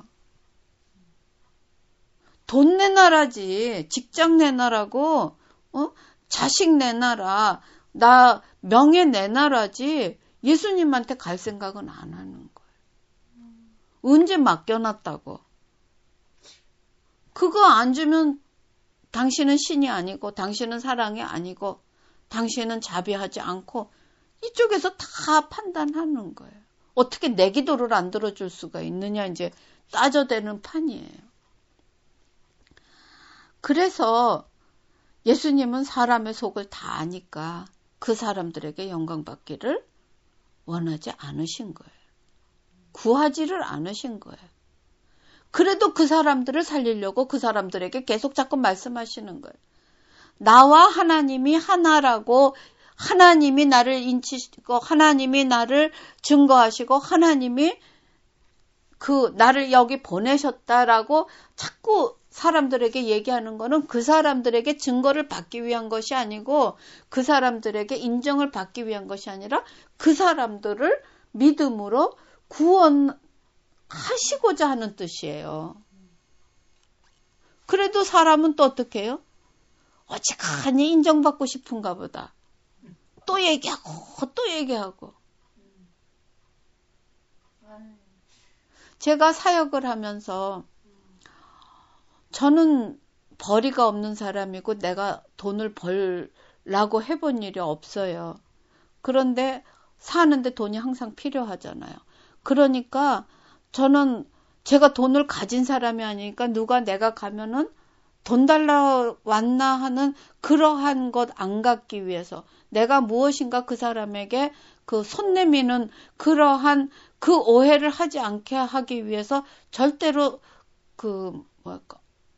돈 내놔라지, 직장 내놔라고, 어? 자식 내놔라, 나 명예 내놔라지 예수님한테 갈 생각은 안 하는 거예요. 언제 맡겨놨다고. 그거 안 주면 당신은 신이 아니고 당신은 사랑이 아니고 당신은 자비하지 않고 이쪽에서 다 판단하는 거예요. 어떻게 내 기도를 안 들어줄 수가 있느냐 이제 따져대는 판이에요. 그래서 예수님은 사람의 속을 다 아니까 그 사람들에게 영광 받기를 원하지 않으신 거예요. 구하지를 않으신 거예요. 그래도 그 사람들을 살리려고 그 사람들에게 계속 자꾸 말씀하시는 거예요. 나와 하나님이 하나라고, 하나님이 나를 인치시고 하나님이 나를 증거하시고 하나님이 그 나를 여기 보내셨다라고 자꾸 사람들에게 얘기하는 거는 그 사람들에게 증거를 받기 위한 것이 아니고 그 사람들에게 인정을 받기 위한 것이 아니라 그 사람들을 믿음으로 구원하시고자 하는 뜻이에요. 그래도 사람은 또 어떻게 해요? 어찌간히 인정받고 싶은가 보다. 또 얘기하고 또 얘기하고. 제가 사역을 하면서 저는 벌이가 없는 사람이고 내가 돈을 벌라고 해본 일이 없어요. 그런데 사는데 돈이 항상 필요하잖아요. 그러니까 저는 제가 돈을 가진 사람이 아니니까 누가 내가 가면은 돈 달라 왔나 하는 그러한 것 안 갖기 위해서 내가 무엇인가 그 사람에게 그 손 내미는 그러한 그 오해를 하지 않게 하기 위해서 절대로 그 뭐랄까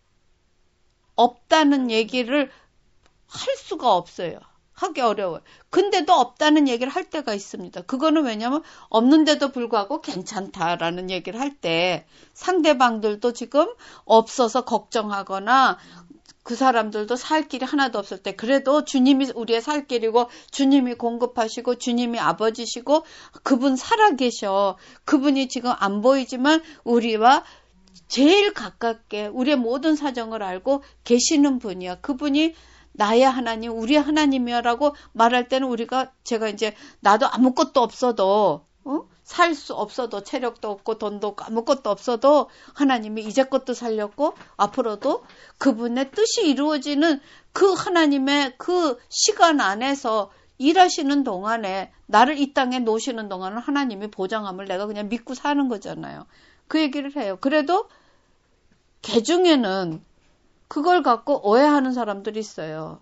없다는 얘기를 할 수가 없어요. 하기 어려워요. 근데도 없다는 얘기를 할 때가 있습니다. 그거는 왜냐하면 없는데도 불구하고 괜찮다라는 얘기를 할 때 상대방들도 지금 없어서 걱정하거나 그 사람들도 살 길이 하나도 없을 때 그래도 주님이 우리의 살 길이고 주님이 공급하시고 주님이 아버지시고 그분 살아계셔. 그분이 지금 안 보이지만 우리와 제일 가깝게 우리의 모든 사정을 알고 계시는 분이야. 그분이 나의 하나님, 우리의 하나님이야라고 말할 때는 우리가 제가 이제 나도 아무것도 없어도 어? 살 수 없어도 체력도 없고 돈도 없고 아무것도 없어도 하나님이 이제껏도 살렸고 앞으로도 그분의 뜻이 이루어지는 그 하나님의 그 시간 안에서 일하시는 동안에 나를 이 땅에 놓으시는 동안은 하나님이 보장함을 내가 그냥 믿고 사는 거잖아요. 그 얘기를 해요. 그래도 개 중에는 그걸 갖고 오해하는 사람들이 있어요.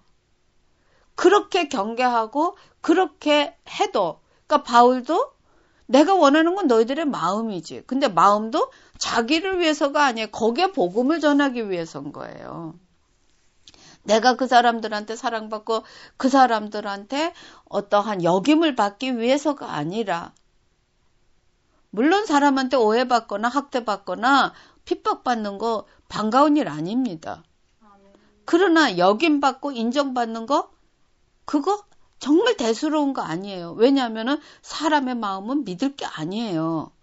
그렇게 경계하고 그렇게 해도 그러니까 바울도 내가 원하는 건 너희들의 마음이지. 근데 마음도 자기를 위해서가 아니에요. 거기에 복음을 전하기 위해서인 거예요. 내가 그 사람들한테 사랑받고 그 사람들한테 어떠한 역임을 받기 위해서가 아니라 물론 사람한테 오해받거나 학대받거나 핍박받는 거 반가운 일 아닙니다. 그러나 역임받고 인정받는 거 그거 정말 대수로운 거 아니에요. 왜냐하면 사람의 마음은 믿을 게 아니에요.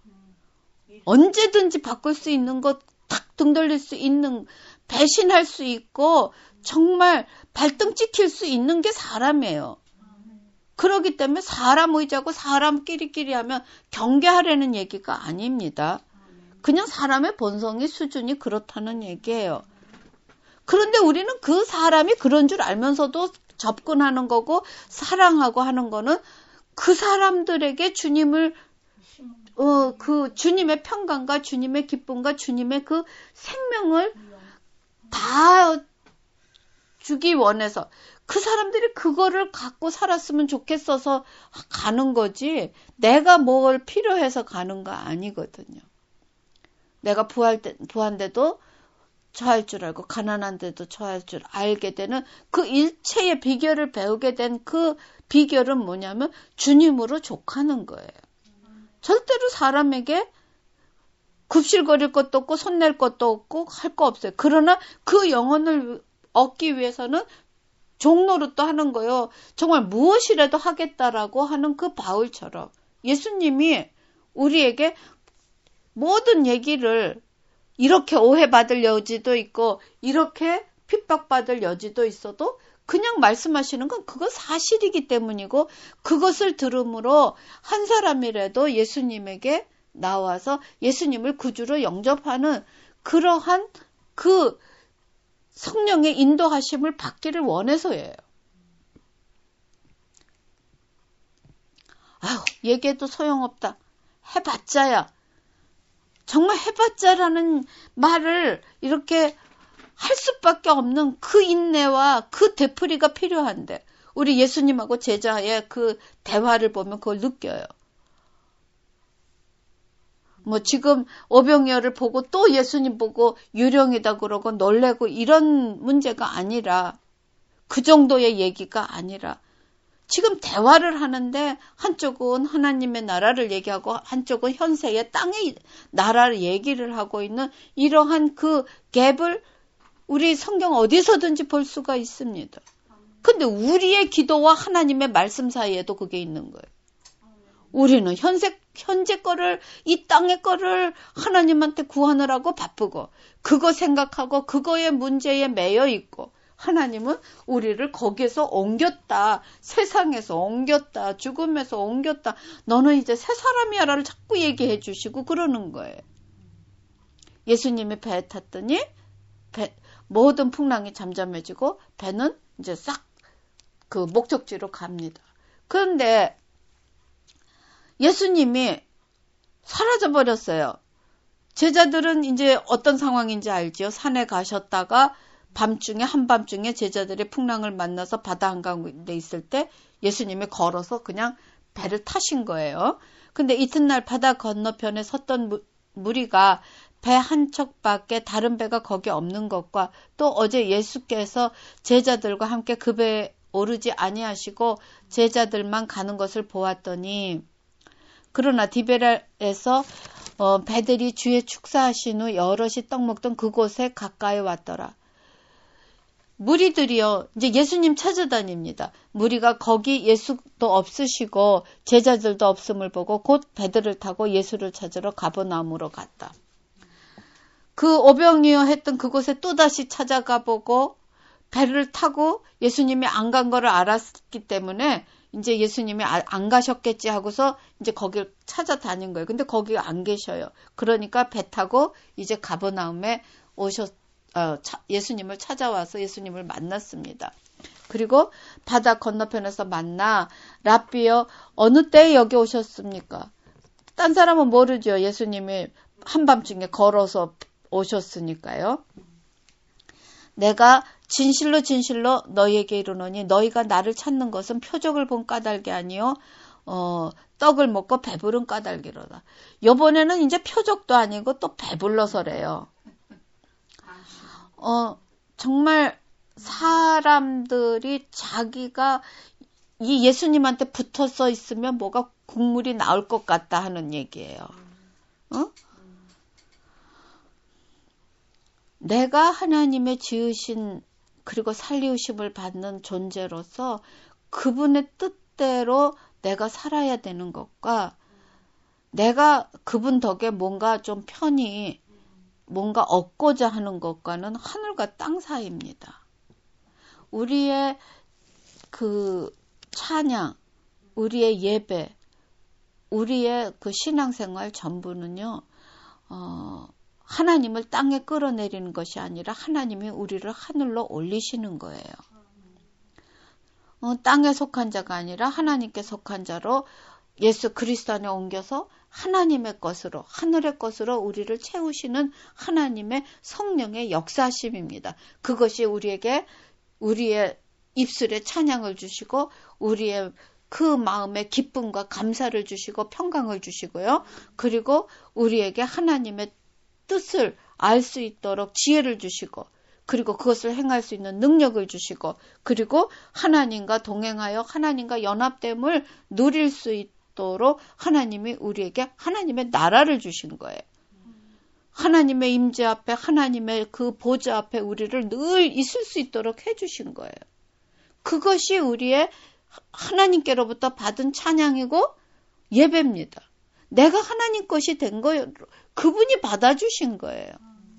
언제든지 바꿀 수 있는 거 탁 등 돌릴 수 있는 배신할 수 있고 정말 발등 찍힐 수 있는 게 사람이에요. 그렇기 때문에 사람 의지하고 사람끼리끼리 하면 경계하려는 얘기가 아닙니다. 그냥 사람의 본성의 수준이 그렇다는 얘기예요. 그런데 우리는 그 사람이 그런 줄 알면서도 접근하는 거고 사랑하고 하는 거는 그 사람들에게 주님을 어, 그 주님의 평강과 주님의 기쁨과 주님의 그 생명을 다 주기 원해서 그 사람들이 그거를 갖고 살았으면 좋겠어서 가는 거지 내가 뭘 필요해서 가는 거 아니거든요. 내가 부할 때, 부한데도 처할 줄 알고 가난한데도 처할 줄 알게 되는 그 일체의 비결을 배우게 된 그 비결은 뭐냐면 주님으로 족하는 거예요. 절대로 사람에게 굽실거릴 것도 없고 손낼 것도 없고 할 거 없어요. 그러나 그 영혼을 얻기 위해서는 종노릇도 하는 거예요. 정말 무엇이라도 하겠다라고 하는 그 바울처럼 예수님이 우리에게 모든 얘기를 이렇게 오해받을 여지도 있고 이렇게 핍박받을 여지도 있어도 그냥 말씀하시는 건 그거 사실이기 때문이고 그것을 들음으로 한 사람이라도 예수님에게 나와서 예수님을 구주로 영접하는 그러한 그 성령의 인도하심을 받기를 원해서예요. 아유, 얘기해도 소용없다. 해봤자야. 정말 해봤자라는 말을 이렇게 할 수밖에 없는 그 인내와 그 되풀이가 필요한데 우리 예수님하고 제자의 그 대화를 보면 그걸 느껴요. 뭐 지금 오병이어를 보고 또 예수님 보고 유령이다 그러고 놀래고 이런 문제가 아니라 그 정도의 얘기가 아니라 지금 대화를 하는데 한쪽은 하나님의 나라를 얘기하고 한쪽은 현세의 땅의 나라를 얘기를 하고 있는 이러한 그 갭을 우리 성경 어디서든지 볼 수가 있습니다. 근데 우리의 기도와 하나님의 말씀 사이에도 그게 있는 거예요. 우리는 현세, 현재 거를, 이 땅의 거를 하나님한테 구하느라고 바쁘고, 그거 생각하고, 그거의 문제에 매여 있고, 하나님은 우리를 거기에서 옮겼다. 세상에서 옮겼다. 죽음에서 옮겼다. 너는 이제 새 사람이야라를 자꾸 얘기해 주시고 그러는 거예요. 예수님이 배에 탔더니, 배, 모든 풍랑이 잠잠해지고, 배는 이제 싹 그 목적지로 갑니다. 그런데 예수님이 사라져버렸어요. 제자들은 이제 어떤 상황인지 알지요. 산에 가셨다가 밤중에 한밤중에 제자들이 풍랑을 만나서 바다 한가운데 있을 때 예수님이 걸어서 그냥 배를 타신 거예요. 근데 이튿날 바다 건너편에 섰던 무, 무리가 배 한 척밖에 다른 배가 거기 없는 것과 또 어제 예수께서 제자들과 함께 그 배에 오르지 아니하시고 제자들만 가는 것을 보았더니 그러나 디베라에서 어, 배들이 주의 축사하신 후 여럿이 떡 먹던 그곳에 가까이 왔더라. 무리들이요, 이제 예수님 찾아다닙니다. 무리가 거기 예수도 없으시고 제자들도 없음을 보고 곧 배들을 타고 예수를 찾으러 가버나움으로 갔다. 그 오병이어 했던 그곳에 또다시 찾아가 보고 배를 타고 예수님이 안 간 거를 알았기 때문에 이제 예수님이 안 가셨겠지 하고서 이제 거길 찾아다닌 거예요. 근데 거기 안 계셔요. 그러니까 배 타고 이제 가버나움에 오셨, 어, 차, 예수님을 찾아와서 예수님을 만났습니다. 그리고 바다 건너편에서 만나 랍비여 어느 때에 여기 오셨습니까? 딴 사람은 모르죠. 예수님이 한밤중에 걸어서 오셨으니까요. 내가 진실로 진실로 너희에게 이르노니 너희가 나를 찾는 것은 표적을 본 까닭이 아니요 어, 떡을 먹고 배부른 까닭이로다. 요번에는 이제 표적도 아니고 또 배불러서래요. 어, 정말 사람들이 자기가 이 예수님한테 붙어서 있으면 뭐가 국물이 나올 것 같다 하는 얘기예요. 어? 내가 하나님의 지으신 그리고 살리우심을 받는 존재로서 그분의 뜻대로 내가 살아야 되는 것과 내가 그분 덕에 뭔가 좀 편히 뭔가 얻고자 하는 것과는 하늘과 땅 사이입니다. 우리의 그 찬양, 우리의 예배, 우리의 그 신앙생활 전부는요, 어, 하나님을 땅에 끌어내리는 것이 아니라 하나님이 우리를 하늘로 올리시는 거예요. 어, 땅에 속한 자가 아니라 하나님께 속한 자로 예수 그리스도 안에 옮겨서 하나님의 것으로, 하늘의 것으로 우리를 채우시는 하나님의 성령의 역사심입니다. 그것이 우리에게, 우리의 입술에 찬양을 주시고, 우리의 그 마음에 기쁨과 감사를 주시고, 평강을 주시고요. 그리고 우리에게 하나님의 뜻을 알 수 있도록 지혜를 주시고 그리고 그것을 행할 수 있는 능력을 주시고 그리고 하나님과 동행하여 하나님과 연합됨을 누릴 수 있도록 하나님이 우리에게 하나님의 나라를 주신 거예요. 하나님의 임재 앞에 하나님의 그 보좌 앞에 우리를 늘 있을 수 있도록 해주신 거예요. 그것이 우리의 하나님께로부터 받은 찬양이고 예배입니다. 내가 하나님 것이 된 거예요. 그분이 받아주신 거예요.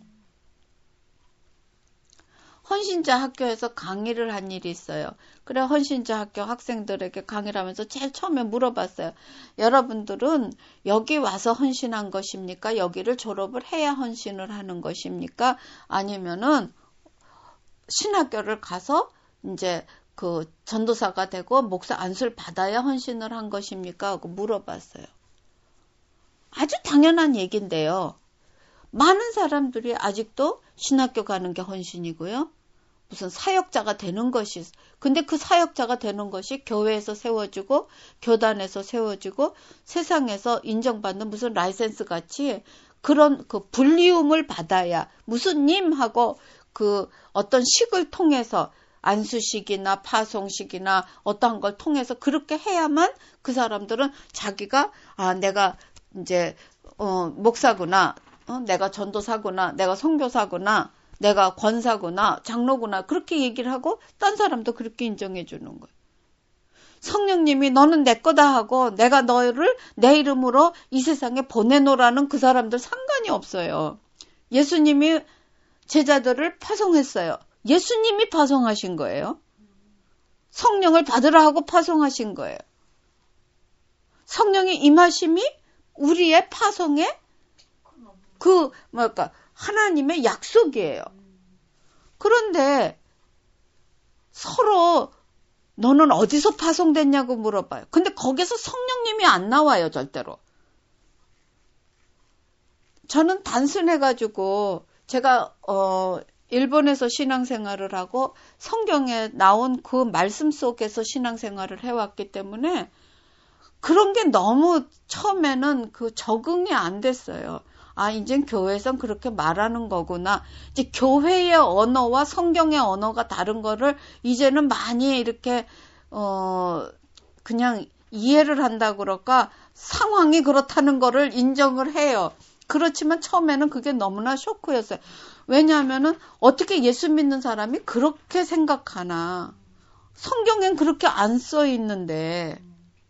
헌신자 학교에서 강의를 한 일이 있어요. 그래 헌신자 학교 학생들에게 강의를 하면서 제일 처음에 물어봤어요. 여러분들은 여기 와서 헌신한 것입니까? 여기를 졸업을 해야 헌신을 하는 것입니까? 아니면은 신학교를 가서 이제 그 전도사가 되고 목사 안수를 받아야 헌신을 한 것입니까? 하고 물어봤어요. 아주 당연한 얘기인데요. 많은 사람들이 아직도 신학교 가는 게 헌신이고요. 무슨 사역자가 되는 것이, 근데 그 사역자가 되는 것이 교회에서 세워지고 교단에서 세워지고 세상에서 인정받는 무슨 라이센스 같이 그런 그 불리움을 받아야 무슨 님하고 그 어떤 식을 통해서 안수식이나 파송식이나 어떠한 걸 통해서 그렇게 해야만 그 사람들은 자기가 아 내가 이제 어 목사구나, 어, 내가 전도사구나, 내가 선교사구나, 내가 권사구나, 장로구나 그렇게 얘기를 하고 딴 사람도 그렇게 인정해 주는 거예요. 성령님이 너는 내 거다 하고 내가 너를 내 이름으로 이 세상에 보내노라는 그 사람들 상관이 없어요. 예수님이 제자들을 파송했어요. 예수님이 파송하신 거예요. 성령을 받으라 하고 파송하신 거예요. 성령의 임하심이 우리의 파송의 그 뭐랄까 하나님의 약속이에요. 그런데 서로 너는 어디서 파송됐냐고 물어봐요. 근데 거기서 성령님이 안 나와요, 절대로. 저는 단순해가지고 제가 어 일본에서 신앙생활을 하고 성경에 나온 그 말씀 속에서 신앙생활을 해왔기 때문에 그런 게 너무 처음에는 그 적응이 안 됐어요. 아, 이젠 교회에선 그렇게 말하는 거구나. 이제 교회의 언어와 성경의 언어가 다른 거를 이제는 많이 이렇게, 어, 그냥 이해를 한다 그럴까? 상황이 그렇다는 거를 인정을 해요. 그렇지만 처음에는 그게 너무나 쇼크였어요. 왜냐하면은 어떻게 예수 믿는 사람이 그렇게 생각하나. 성경엔 그렇게 안 써 있는데.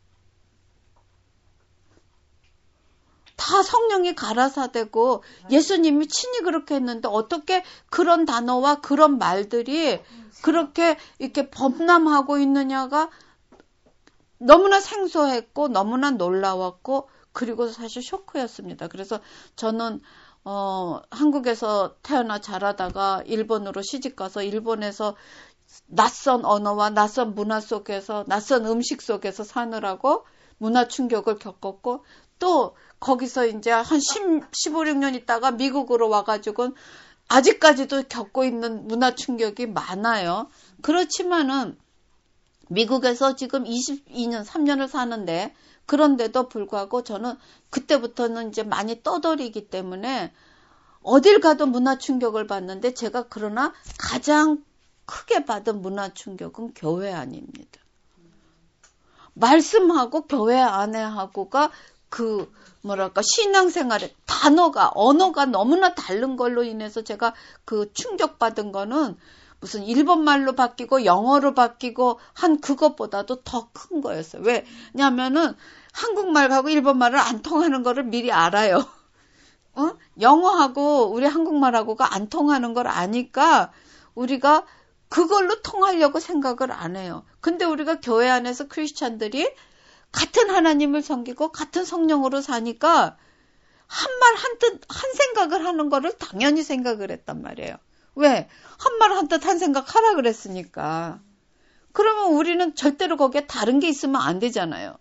다 성령이 가라사대고 예수님이 친히 그렇게 했는데 어떻게 그런 단어와 그런 말들이 그렇게 이렇게 범람하고 있느냐가 너무나 생소했고 너무나 놀라웠고 그리고 사실 쇼크였습니다. 그래서 저는 어, 한국에서 태어나 자라다가 일본으로 시집가서 일본에서 낯선 언어와 낯선 문화 속에서 낯선 음식 속에서 사느라고 문화 충격을 겪었고 또 거기서 이제 한 십, 십오, 십육 년 있다가 미국으로 와가지고 아직까지도 겪고 있는 문화 충격이 많아요. 그렇지만은 미국에서 지금 이십이 년, 삼 년을 사는데 그런데도 불구하고 저는 그때부터는 이제 많이 떠돌이기 때문에 어딜 가도 문화 충격을 받는데 제가 그러나 가장 크게 받은 문화 충격은 교회 안입니다. 말씀하고 교회 안에 하고가 그 뭐랄까 신앙생활의 단어가 언어가 너무나 다른 걸로 인해서 제가 그 충격받은 거는 무슨 일본말로 바뀌고 영어로 바뀌고 한 그것보다도 더 큰 거였어요. 왜냐하면은 한국말하고 일본말을 안 통하는 거를 미리 알아요. 어? 영어하고 우리 한국말하고가 안 통하는 걸 아니까 우리가 그걸로 통하려고 생각을 안 해요. 근데 우리가 교회 안에서 크리스찬들이 같은 하나님을 섬기고 같은 성령으로 사니까 한 말 한 뜻 한 생각을 하는 거를 당연히 생각을 했단 말이에요. 왜? 한 말 한 뜻 한 생각 하라 그랬으니까. 그러면 우리는 절대로 거기에 다른 게 있으면 안 되잖아요.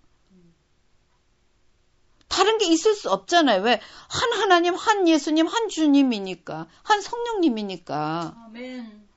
다른 게 있을 수 없잖아요. 왜? 한 하나님, 한 예수님, 한 주님이니까. 한 성령님이니까. 아멘.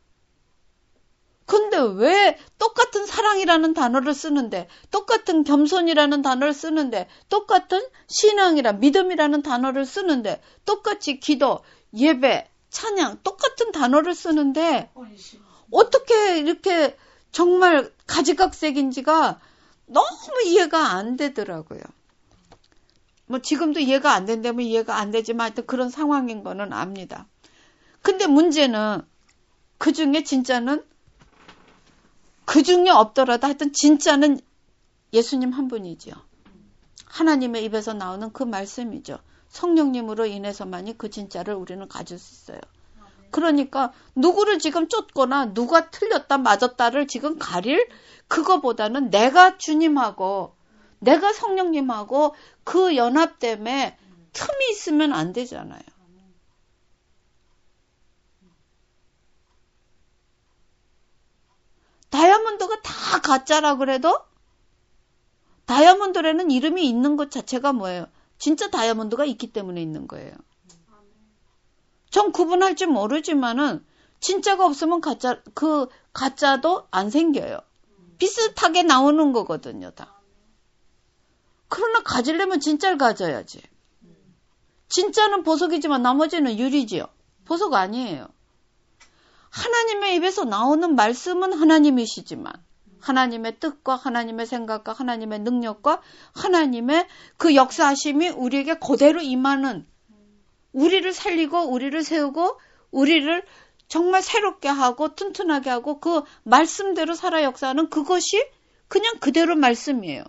근데 왜 똑같은 사랑이라는 단어를 쓰는데, 똑같은 겸손이라는 단어를 쓰는데, 똑같은 신앙이라 믿음이라는 단어를 쓰는데, 똑같이 기도, 예배, 찬양, 똑같은 단어를 쓰는데, 어떻게 이렇게 정말 가지각색인지가 너무 이해가 안 되더라고요. 뭐 지금도 이해가 안 된다면 이해가 안 되지만 하여튼 그런 상황인 거는 압니다. 근데 문제는 그 중에 진짜는 그 중에 없더라도 하여튼 진짜는 예수님 한 분이죠. 하나님의 입에서 나오는 그 말씀이죠. 성령님으로 인해서만이 그 진짜를 우리는 가질 수 있어요. 그러니까 누구를 지금 쫓거나 누가 틀렸다 맞았다를 지금 가릴 그거보다는 내가 주님하고 내가 성령님하고 그 연합 때문에 틈이 있으면 안 되잖아요. 가짜라 그래도 다이아몬드라는 이름이 있는 것 자체가 뭐예요? 진짜 다이아몬드가 있기 때문에 있는 거예요. 전 구분할 줄 모르지만은 진짜가 없으면 가짜, 그 가짜도 안 생겨요. 비슷하게 나오는 거거든요, 다. 그러나 가지려면 진짜를 가져야지. 진짜는 보석이지만 나머지는 유리지요. 보석 아니에요. 하나님의 입에서 나오는 말씀은 하나님이시지만 하나님의 뜻과 하나님의 생각과 하나님의 능력과 하나님의 그 역사하심이 우리에게 그대로 임하는, 우리를 살리고 우리를 세우고 우리를 정말 새롭게 하고 튼튼하게 하고 그 말씀대로 살아 역사하는 그것이 그냥 그대로 말씀이에요.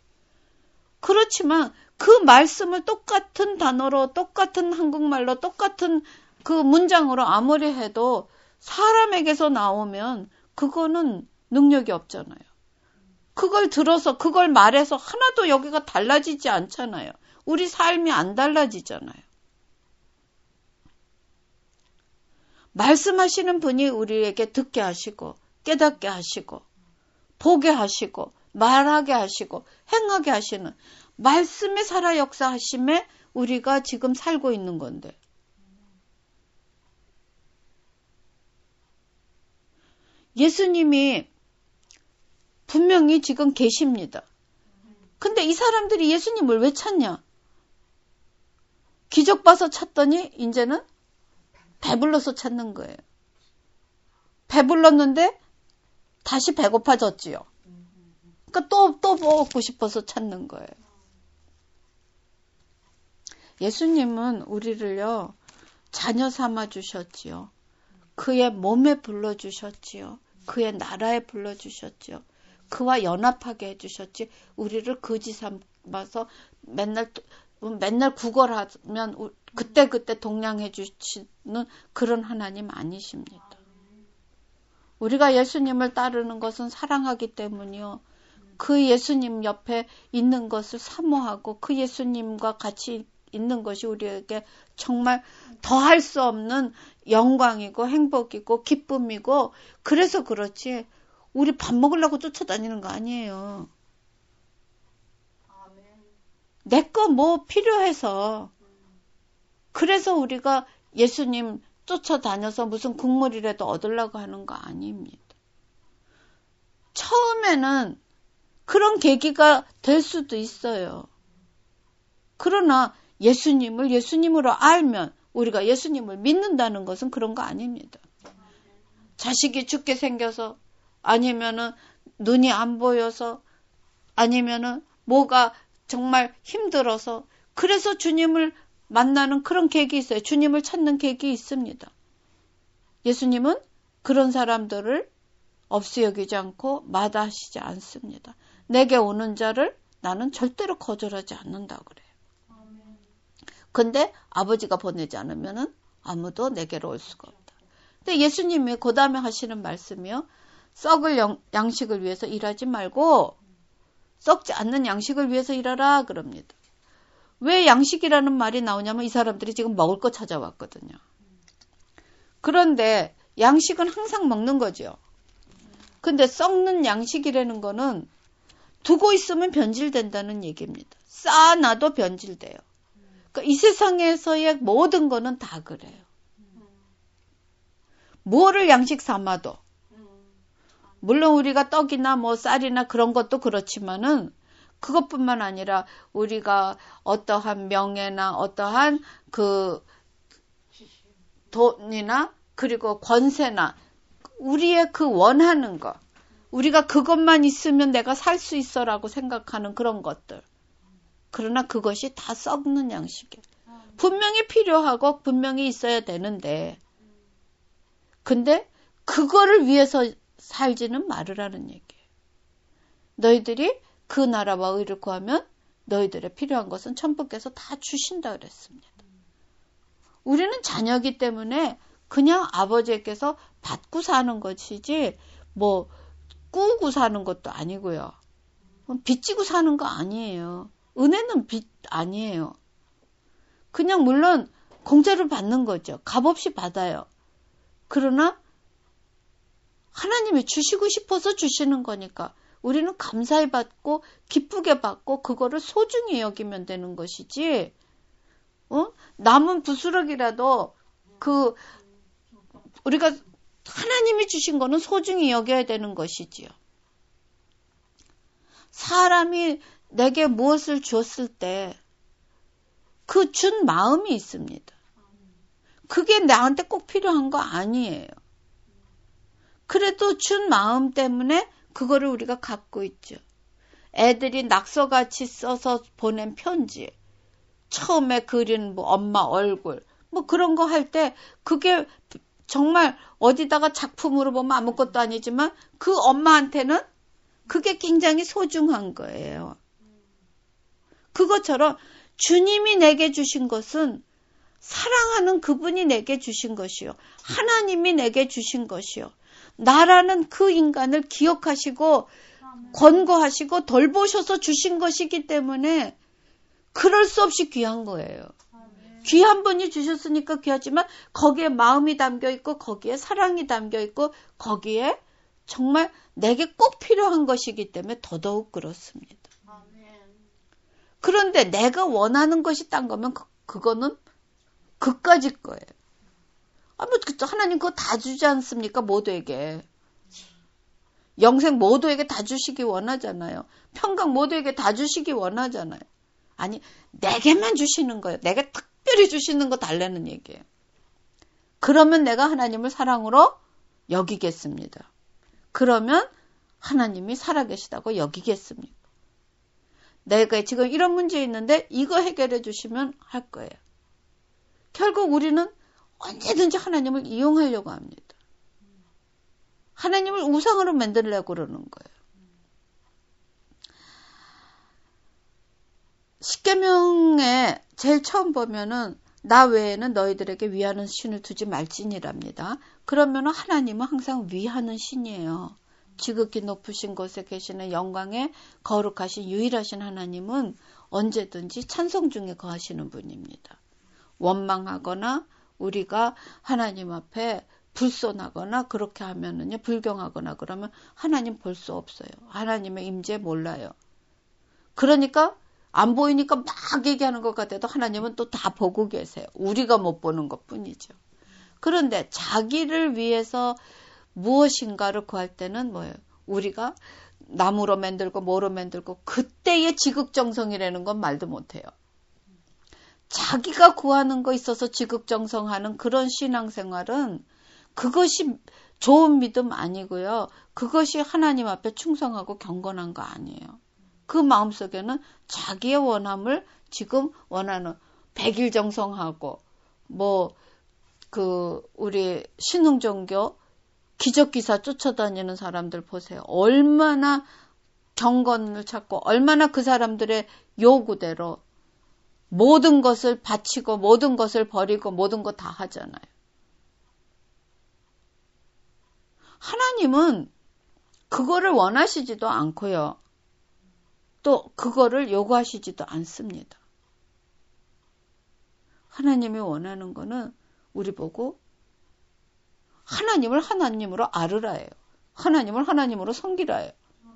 그렇지만 그 말씀을 똑같은 단어로 똑같은 한국말로 똑같은 그 문장으로 아무리 해도 사람에게서 나오면 그거는 능력이 없잖아요. 그걸 들어서 그걸 말해서 하나도 여기가 달라지지 않잖아요. 우리 삶이 안 달라지잖아요. 말씀하시는 분이 우리에게 듣게 하시고 깨닫게 하시고 보게 하시고 말하게 하시고 행하게 하시는 말씀의 살아 역사하심에 우리가 지금 살고 있는 건데, 예수님이 분명히 지금 계십니다. 근데 이 사람들이 예수님을 왜 찾냐? 기적 봐서 찾더니 이제는 배불러서 찾는 거예요. 배불렀는데 다시 배고파졌지요. 그러니까 또, 또 먹고 싶어서 찾는 거예요. 예수님은 우리를요, 자녀 삼아 주셨지요. 그의 몸에 불러주셨지요. 그의 나라에 불러주셨지요. 그와 연합하게 해주셨지, 우리를 거지 삼아서 맨날, 맨날 구걸하면 그때그때 동냥해 주시는 그런 하나님 아니십니다. 우리가 예수님을 따르는 것은 사랑하기 때문이요. 그 예수님 옆에 있는 것을 사모하고 그 예수님과 같이 있는 것이 우리에게 정말 더할 수 없는 영광이고 행복이고 기쁨이고, 그래서 그렇지 우리 밥 먹으려고 쫓아다니는 거 아니에요. 내 거 뭐 필요해서, 그래서 우리가 예수님 쫓아다녀서 무슨 국물이라도 얻으려고 하는 거 아닙니다. 처음에는 그런 계기가 될 수도 있어요. 그러나 예수님을 예수님으로 알면, 우리가 예수님을 믿는다는 것은 그런 거 아닙니다. 자식이 죽게 생겨서, 아니면은 눈이 안 보여서, 아니면은 뭐가 정말 힘들어서, 그래서 주님을 만나는 그런 계기 있어요. 주님을 찾는 계기 있습니다. 예수님은 그런 사람들을 없이 여기지 않고 마다하시지 않습니다. 내게 오는 자를 나는 절대로 거절하지 않는다 그래요. 근데 아버지가 보내지 않으면은 아무도 내게로 올 수가 없다. 근데 예수님이 그 다음에 하시는 말씀이요, 썩을 영, 양식을 위해서 일하지 말고 썩지 않는 양식을 위해서 일하라 그럽니다. 왜 양식이라는 말이 나오냐면 이 사람들이 지금 먹을 거 찾아왔거든요. 그런데 양식은 항상 먹는 거죠. 근데 썩는 양식이라는 거는 두고 있으면 변질된다는 얘기입니다. 쌓아놔도 변질돼요. 그러니까 이 세상에서의 모든 거는 다 그래요. 뭐를 양식 삼아도, 물론 우리가 떡이나 뭐 쌀이나 그런 것도 그렇지만은 그것뿐만 아니라 우리가 어떠한 명예나 어떠한 그 돈이나 그리고 권세나 우리의 그 원하는 것, 우리가 그것만 있으면 내가 살 수 있어라고 생각하는 그런 것들, 그러나 그것이 다 썩는 양식이에요. 분명히 필요하고 분명히 있어야 되는데, 근데 그거를 위해서 살지는 말으라는 얘기예요. 너희들이 그 나라와 의를 구하면 너희들의 필요한 것은 천부께서 다 주신다 그랬습니다. 우리는 자녀이기 때문에 그냥 아버지께서 받고 사는 것이지 뭐 꾸고 사는 것도 아니고요. 빚지고 사는 거 아니에요. 은혜는 빚 아니에요. 그냥 물론 공짜로 받는 거죠. 값없이 받아요. 그러나 하나님이 주시고 싶어서 주시는 거니까 우리는 감사히 받고 기쁘게 받고 그거를 소중히 여기면 되는 것이지. 어? 남은 부스러기라도 그 우리가 하나님이 주신 거는 소중히 여겨야 되는 것이지요. 사람이 내게 무엇을 줬을 때 그 준 마음이 있습니다. 그게 나한테 꼭 필요한 거 아니에요. 그래도 준 마음 때문에 그거를 우리가 갖고 있죠. 애들이 낙서같이 써서 보낸 편지, 처음에 그린 뭐 엄마 얼굴, 뭐 그런 거 할 때 그게 정말 어디다가 작품으로 보면 아무것도 아니지만 그 엄마한테는 그게 굉장히 소중한 거예요. 그것처럼 주님이 내게 주신 것은 사랑하는 그분이 내게 주신 것이요. 하나님이 내게 주신 것이요. 나라는 그 인간을 기억하시고 권고하시고 돌보셔서 주신 것이기 때문에 그럴 수 없이 귀한 거예요. 귀한 분이 주셨으니까 귀하지만 거기에 마음이 담겨 있고 거기에 사랑이 담겨 있고 거기에 정말 내게 꼭 필요한 것이기 때문에 더더욱 그렇습니다. 그런데 내가 원하는 것이 딴 거면 그, 그거는 그까짓 거예요. 아, 뭐, 하나님 그거 다 주지 않습니까? 모두에게. 영생 모두에게 다 주시기 원하잖아요. 평강 모두에게 다 주시기 원하잖아요. 아니, 내게만 주시는 거예요. 내게 특별히 주시는 거 달라는 얘기예요. 그러면 내가 하나님을 사랑으로 여기겠습니다. 그러면 하나님이 살아계시다고 여기겠습니까? 내가 지금 이런 문제 있는데 이거 해결해 주시면 할 거예요. 결국 우리는 언제든지 하나님을 이용하려고 합니다. 하나님을 우상으로 만들려고 그러는 거예요. 십계명에 제일 처음 보면은 나 외에는 너희들에게 위하는 신을 두지 말지니랍니다. 그러면 하나님은 항상 위하는 신이에요. 지극히 높으신 곳에 계시는 영광의 거룩하신 유일하신 하나님은 언제든지 찬송 중에 거하시는 분입니다. 원망하거나 우리가 하나님 앞에 불손하거나 그렇게 하면은요, 불경하거나 그러면 하나님 볼 수 없어요. 하나님의 임재 몰라요. 그러니까 안 보이니까 막 얘기하는 것 같아도 하나님은 또 다 보고 계세요. 우리가 못 보는 것 뿐이죠. 그런데 자기를 위해서 무엇인가를 구할 때는 뭐예요? 우리가 나무로 만들고 뭐로 만들고 그때의 지극정성이라는 건 말도 못해요. 자기가 구하는 거 있어서 지극정성하는 그런 신앙생활은 그것이 좋은 믿음 아니고요. 그것이 하나님 앞에 충성하고 경건한 거 아니에요. 그 마음속에는 자기의 원함을 지금 원하는 백일정성하고 뭐 그 우리 신흥종교 기적기사 쫓아다니는 사람들 보세요. 얼마나 경건을 찾고 얼마나 그 사람들의 요구대로 모든 것을 바치고 모든 것을 버리고 모든 것 다 하잖아요. 하나님은 그거를 원하시지도 않고요. 또 그거를 요구하시지도 않습니다. 하나님이 원하는 거는 우리 보고 하나님을 하나님으로 알으라예요. 하나님을 하나님으로 섬기라예요.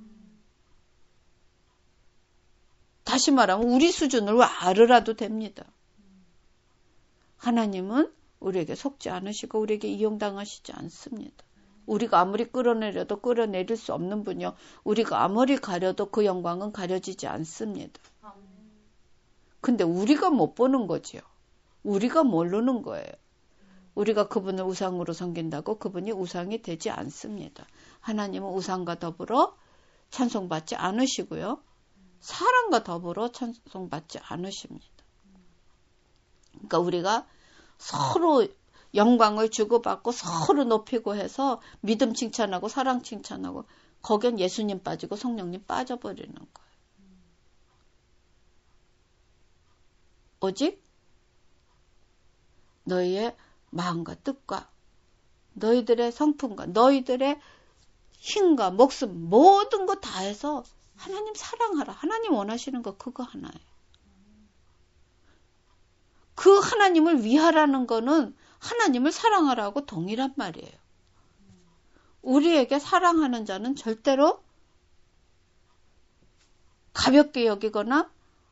다시 말하면 우리 수준을 알으라도 됩니다. 하나님은 우리에게 속지 않으시고 우리에게 이용당하시지 않습니다. 우리가 아무리 끌어내려도 끌어내릴 수 없는 분이요. 우리가 아무리 가려도 그 영광은 가려지지 않습니다. 근데 우리가 못 보는 거지요. 우리가 모르는 거예요. 우리가 그분을 우상으로 섬긴다고 그분이 우상이 되지 않습니다. 하나님은 우상과 더불어 찬송받지 않으시고요. 사람과 더불어 찬송받지 않으십니다. 그러니까 우리가 서로 영광을 주고받고 서로 높이고 해서 믿음 칭찬하고 사랑 칭찬하고 거긴 예수님 빠지고 성령님 빠져버리는 거예요. 오직 너희의 마음과 뜻과 너희들의 성품과 너희들의 힘과 목숨 모든 거 다 해서 하나님 사랑하라. 하나님 원하시는 거 그거 하나예요. 그 하나님을 위하라는 거는 하나님을 사랑하라고 동일한 말이에요. 우리에게 사랑하는 자는 절대로 가볍게 여기거나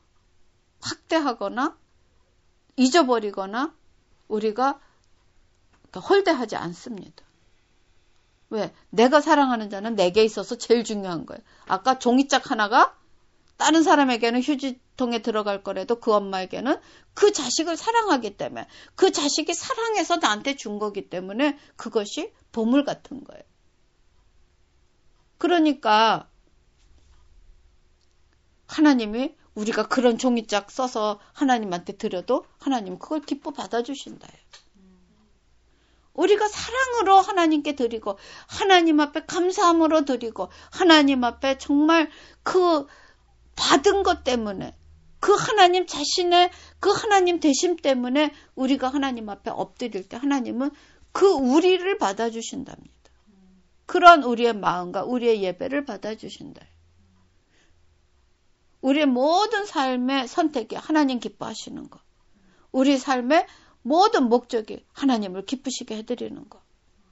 학대하거나 잊어버리거나 우리가 홀대하지 않습니다. 왜? 내가 사랑하는 자는 내게 있어서 제일 중요한 거예요. 아까 종이짝 하나가 다른 사람에게는 휴지통에 들어갈 거라도 그 엄마에게는 그 자식을 사랑하기 때문에 그 자식이 사랑해서 나한테 준 거기 때문에 그것이 보물 같은 거예요. 그러니까 하나님이 우리가 그런 종이짝 써서 하나님한테 드려도 하나님은 그걸 기뻐 받아주신다. 우리가 사랑으로 하나님께 드리고 하나님 앞에 감사함으로 드리고 하나님 앞에 정말 그 받은 것 때문에 그 하나님 자신의 그 하나님 되심 때문에 우리가 하나님 앞에 엎드릴 때 하나님은 그 우리를 받아주신답니다. 그런 우리의 마음과 우리의 예배를 받아주신다. 우리의 모든 삶의 선택이 하나님 기뻐하시는 것. 우리 삶의 모든 목적이 하나님을 기쁘시게 해드리는 것.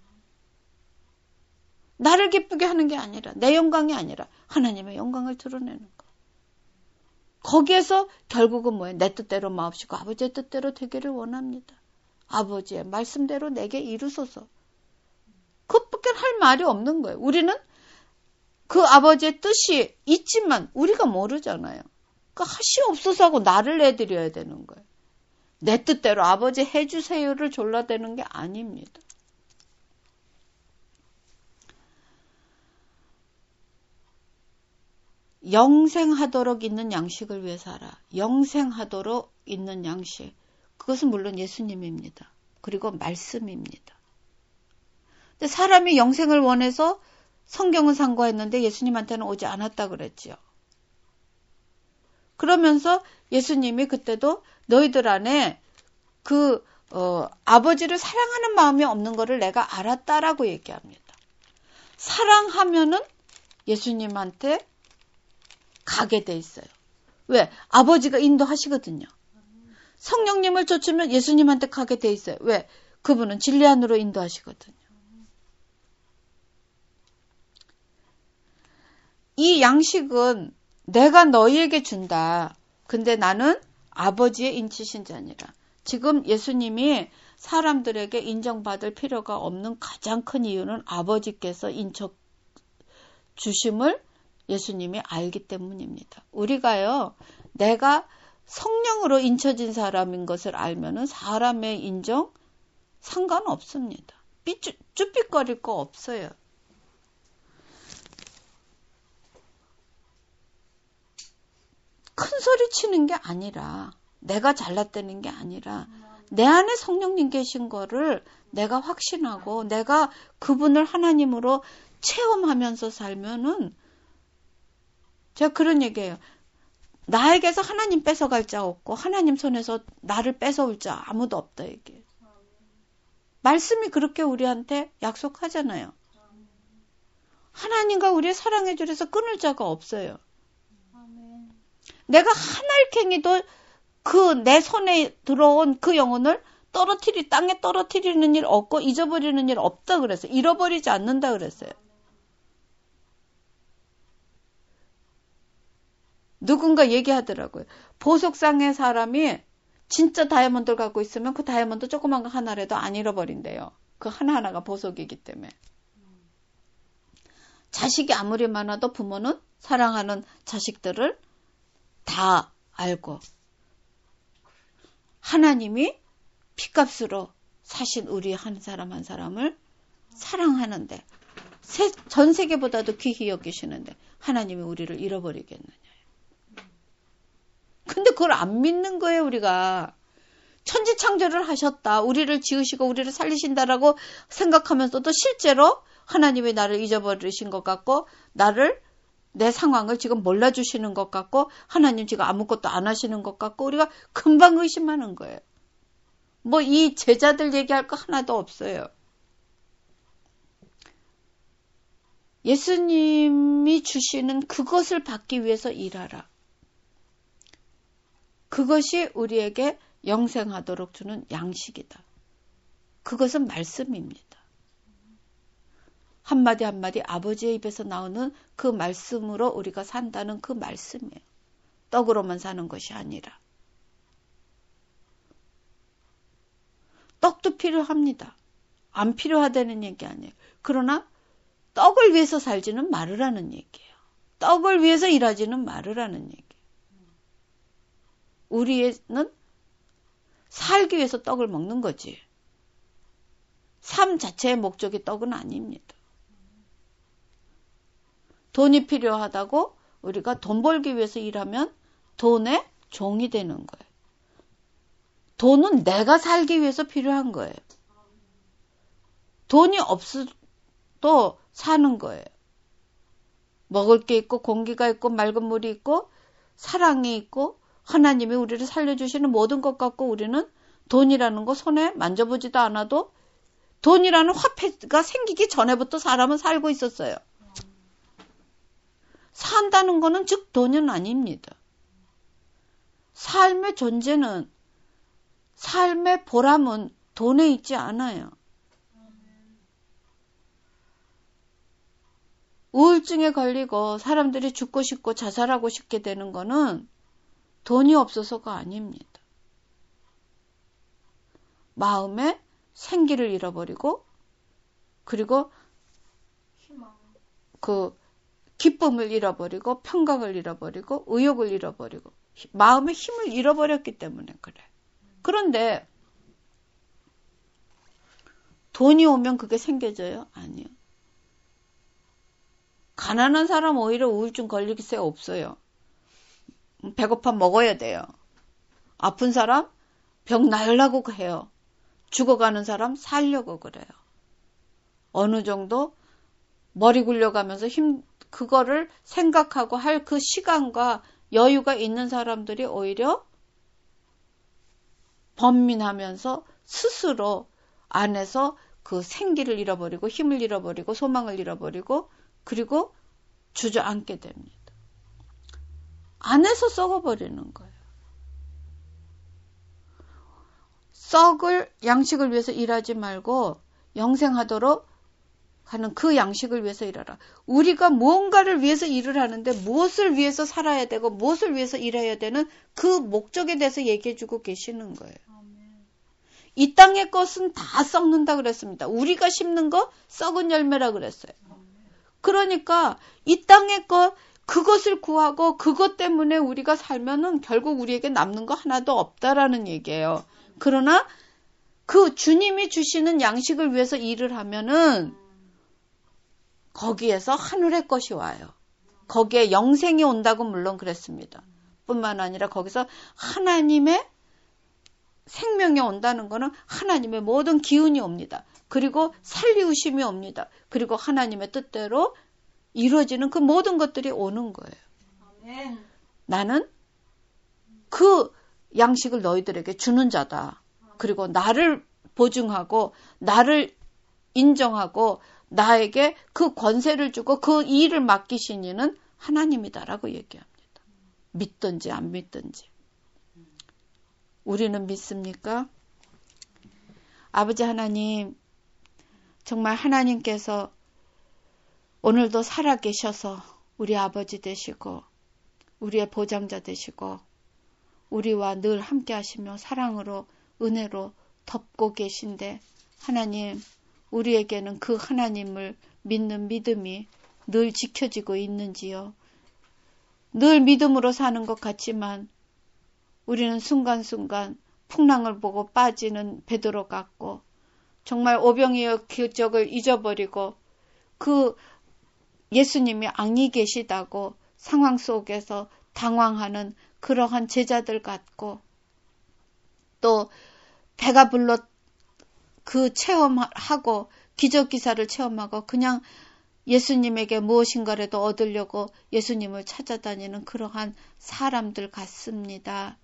나를 기쁘게 하는 게 아니라 내 영광이 아니라 하나님의 영광을 드러내는 것. 거기에서 결국은 뭐예요? 내 뜻대로 마옵시고 아버지의 뜻대로 되기를 원합니다. 아버지의 말씀대로 내게 이루소서. 그것밖에 할 말이 없는 거예요. 우리는 그 아버지의 뜻이 있지만 우리가 모르잖아요. 그 하시옵소서 하고 나를 내드려야 되는 거예요. 내 뜻대로 아버지 해주세요를 졸라대는 게 아닙니다. 영생하도록 있는 양식을 위해 살아. 영생하도록 있는 양식. 그것은 물론 예수님입니다. 그리고 말씀입니다. 근데 사람이 영생을 원해서 성경은 상고했는데 예수님한테는 오지 않았다 그랬지요. 그러면서 예수님이 그때도 너희들 안에 그 어, 아버지를 사랑하는 마음이 없는 것을 내가 알았다라고 얘기합니다. 사랑하면은 예수님한테 가게 돼 있어요. 왜? 아버지가 인도하시거든요. 성령님을 쫓으면 예수님한테 가게 돼 있어요. 왜? 그분은 진리 안으로 인도하시거든요. 이 양식은 내가 너희에게 준다. 근데 나는 아버지의 인치신 자니라. 지금 예수님이 사람들에게 인정받을 필요가 없는 가장 큰 이유는 아버지께서 인쳐 주심을 예수님이 알기 때문입니다. 우리가요, 내가 성령으로 인쳐진 사람인 것을 알면은 사람의 인정 상관없습니다. 삐쭈, 쭈삣거릴 거 없어요. 큰 소리 치는 게 아니라 내가 잘났다는 게 아니라 내 안에 성령님 계신 거를 내가 확신하고 내가 그분을 하나님으로 체험하면서 살면은 제가 그런 얘기예요. 나에게서 하나님 뺏어갈 자 없고 하나님 손에서 나를 뺏어올 자 아무도 없다 얘기해요. 말씀이 그렇게 우리한테 약속하잖아요. 하나님과 우리의 사랑의 줄에서 끊을 자가 없어요. 내가 한 알갱이도 그 내 손에 들어온 그 영혼을 떨어뜨리 땅에 떨어뜨리는 일 없고 잊어버리는 일 없다 그랬어요. 잃어버리지 않는다 그랬어요. 누군가 얘기하더라고요. 보석상의 사람이 진짜 다이아몬드를 갖고 있으면 그 다이아몬드 조그만 거 하나라도 안 잃어버린대요. 그 하나하나가 보석이기 때문에. 자식이 아무리 많아도 부모는 사랑하는 자식들을 다 알고 하나님이 피값으로 사신 우리 한 사람 한 사람을 사랑하는데 전 세계보다도 귀히 여기시는데 하나님이 우리를 잃어버리겠느냐. 근데 그걸 안 믿는 거예요, 우리가. 천지창조를 하셨다. 우리를 지으시고 우리를 살리신다라고 생각하면서도 실제로 하나님이 나를 잊어버리신 것 같고 나를 내 상황을 지금 몰라주시는 것 같고 하나님 지금 아무것도 안 하시는 것 같고 우리가 금방 의심하는 거예요. 뭐 이 제자들 얘기할 거 하나도 없어요. 예수님이 주시는 그것을 받기 위해서 일하라. 그것이 우리에게 영생하도록 주는 양식이다. 그것은 말씀입니다. 한마디 한마디 아버지의 입에서 나오는 그 말씀으로 우리가 산다는 그 말씀이에요. 떡으로만 사는 것이 아니라. 떡도 필요합니다. 안 필요하다는 얘기 아니에요. 그러나 떡을 위해서 살지는 말으라는 얘기예요. 떡을 위해서 일하지는 말으라는 얘기예요. 우리는 살기 위해서 떡을 먹는 거지. 삶 자체의 목적이 떡은 아닙니다. 돈이 필요하다고 우리가 돈 벌기 위해서 일하면 돈의 종이 되는 거예요. 돈은 내가 살기 위해서 필요한 거예요. 돈이 없어도 사는 거예요. 먹을 게 있고 공기가 있고 맑은 물이 있고 사랑이 있고 하나님이 우리를 살려주시는 모든 것 갖고 우리는 돈이라는 거 손에 만져보지도 않아도 돈이라는 화폐가 생기기 전에부터 사람은 살고 있었어요. 산다는 거는 즉 돈은 아닙니다. 삶의 존재는, 삶의 보람은 돈에 있지 않아요. 우울증에 걸리고 사람들이 죽고 싶고 자살하고 싶게 되는 거는 돈이 없어서가 아닙니다. 마음에 생기를 잃어버리고 그리고 그 기쁨을 잃어버리고 평강을 잃어버리고 의욕을 잃어버리고 마음의 힘을 잃어버렸기 때문에 그래. 그런데 돈이 오면 그게 생겨져요? 아니요. 가난한 사람 오히려 우울증 걸릴 새 없어요. 배고파 먹어야 돼요. 아픈 사람 병 나으려고 해요. 죽어가는 사람 살려고 그래요. 어느 정도 머리 굴려가면서 힘 그거를 생각하고 할 그 시간과 여유가 있는 사람들이 오히려 번민하면서 스스로 안에서 그 생기를 잃어버리고 힘을 잃어버리고 소망을 잃어버리고 그리고 주저앉게 됩니다. 안에서 썩어버리는 거예요. 썩을 양식을 위해서 일하지 말고 영생하도록 하는 그 양식을 위해서 일하라. 우리가 무언가를 위해서 일을 하는데 무엇을 위해서 살아야 되고 무엇을 위해서 일해야 되는 그 목적에 대해서 얘기해주고 계시는 거예요. 이 땅의 것은 다 썩는다 그랬습니다. 우리가 심는 거 썩은 열매라 그랬어요. 그러니까 이 땅의 것 그것을 구하고 그것 때문에 우리가 살면은 결국 우리에게 남는 거 하나도 없다라는 얘기예요. 그러나 그 주님이 주시는 양식을 위해서 일을 하면은 거기에서 하늘의 것이 와요. 거기에 영생이 온다고 물론 그랬습니다. 뿐만 아니라 거기서 하나님의 생명이 온다는 것은 하나님의 모든 기운이 옵니다. 그리고 살리우심이 옵니다. 그리고 하나님의 뜻대로 이루어지는 그 모든 것들이 오는 거예요. 아멘. 나는 그 양식을 너희들에게 주는 자다. 그리고 나를 보증하고 나를 인정하고 나에게 그 권세를 주고 그 일을 맡기신 이는 하나님이다라고 얘기합니다. 믿든지 안 믿든지. 우리는 믿습니까? 아버지 하나님, 정말 하나님께서 오늘도 살아계셔서 우리 아버지 되시고 우리의 보장자 되시고 우리와 늘 함께 하시며 사랑으로 은혜로 덮고 계신데 하나님, 우리에게는 그 하나님을 믿는 믿음이 늘 지켜지고 있는지요. 늘 믿음으로 사는 것 같지만 우리는 순간순간 풍랑을 보고 빠지는 베드로 같고 정말 오병이어 기적을 잊어버리고 그 예수님이 앙이 계시다고 상황 속에서 당황하는 그러한 제자들 같고 또 배가 불러 그 체험하고 기적기사를 체험하고 그냥 예수님에게 무엇인가라도 얻으려고 예수님을 찾아다니는 그러한 사람들 같습니다.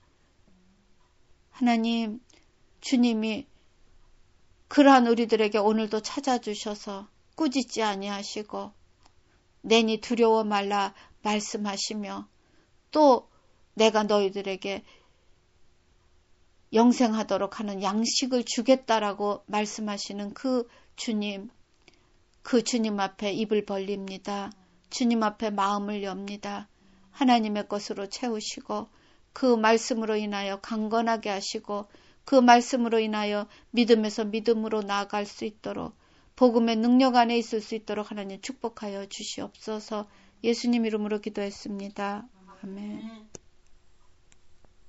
하나님, 주님이 그러한 우리들에게 오늘도 찾아주셔서 꾸짖지 아니하시고 내니 두려워 말라 말씀하시며 또 내가 너희들에게 영생하도록 하는 양식을 주겠다라고 말씀하시는 그 주님, 그 주님 앞에 입을 벌립니다. 주님 앞에 마음을 엽니다. 하나님의 것으로 채우시고 그 말씀으로 인하여 강건하게 하시고 그 말씀으로 인하여 믿음에서 믿음으로 나아갈 수 있도록 복음의 능력 안에 있을 수 있도록 하나님 축복하여 주시옵소서. 예수님 이름으로 기도했습니다. 아멘.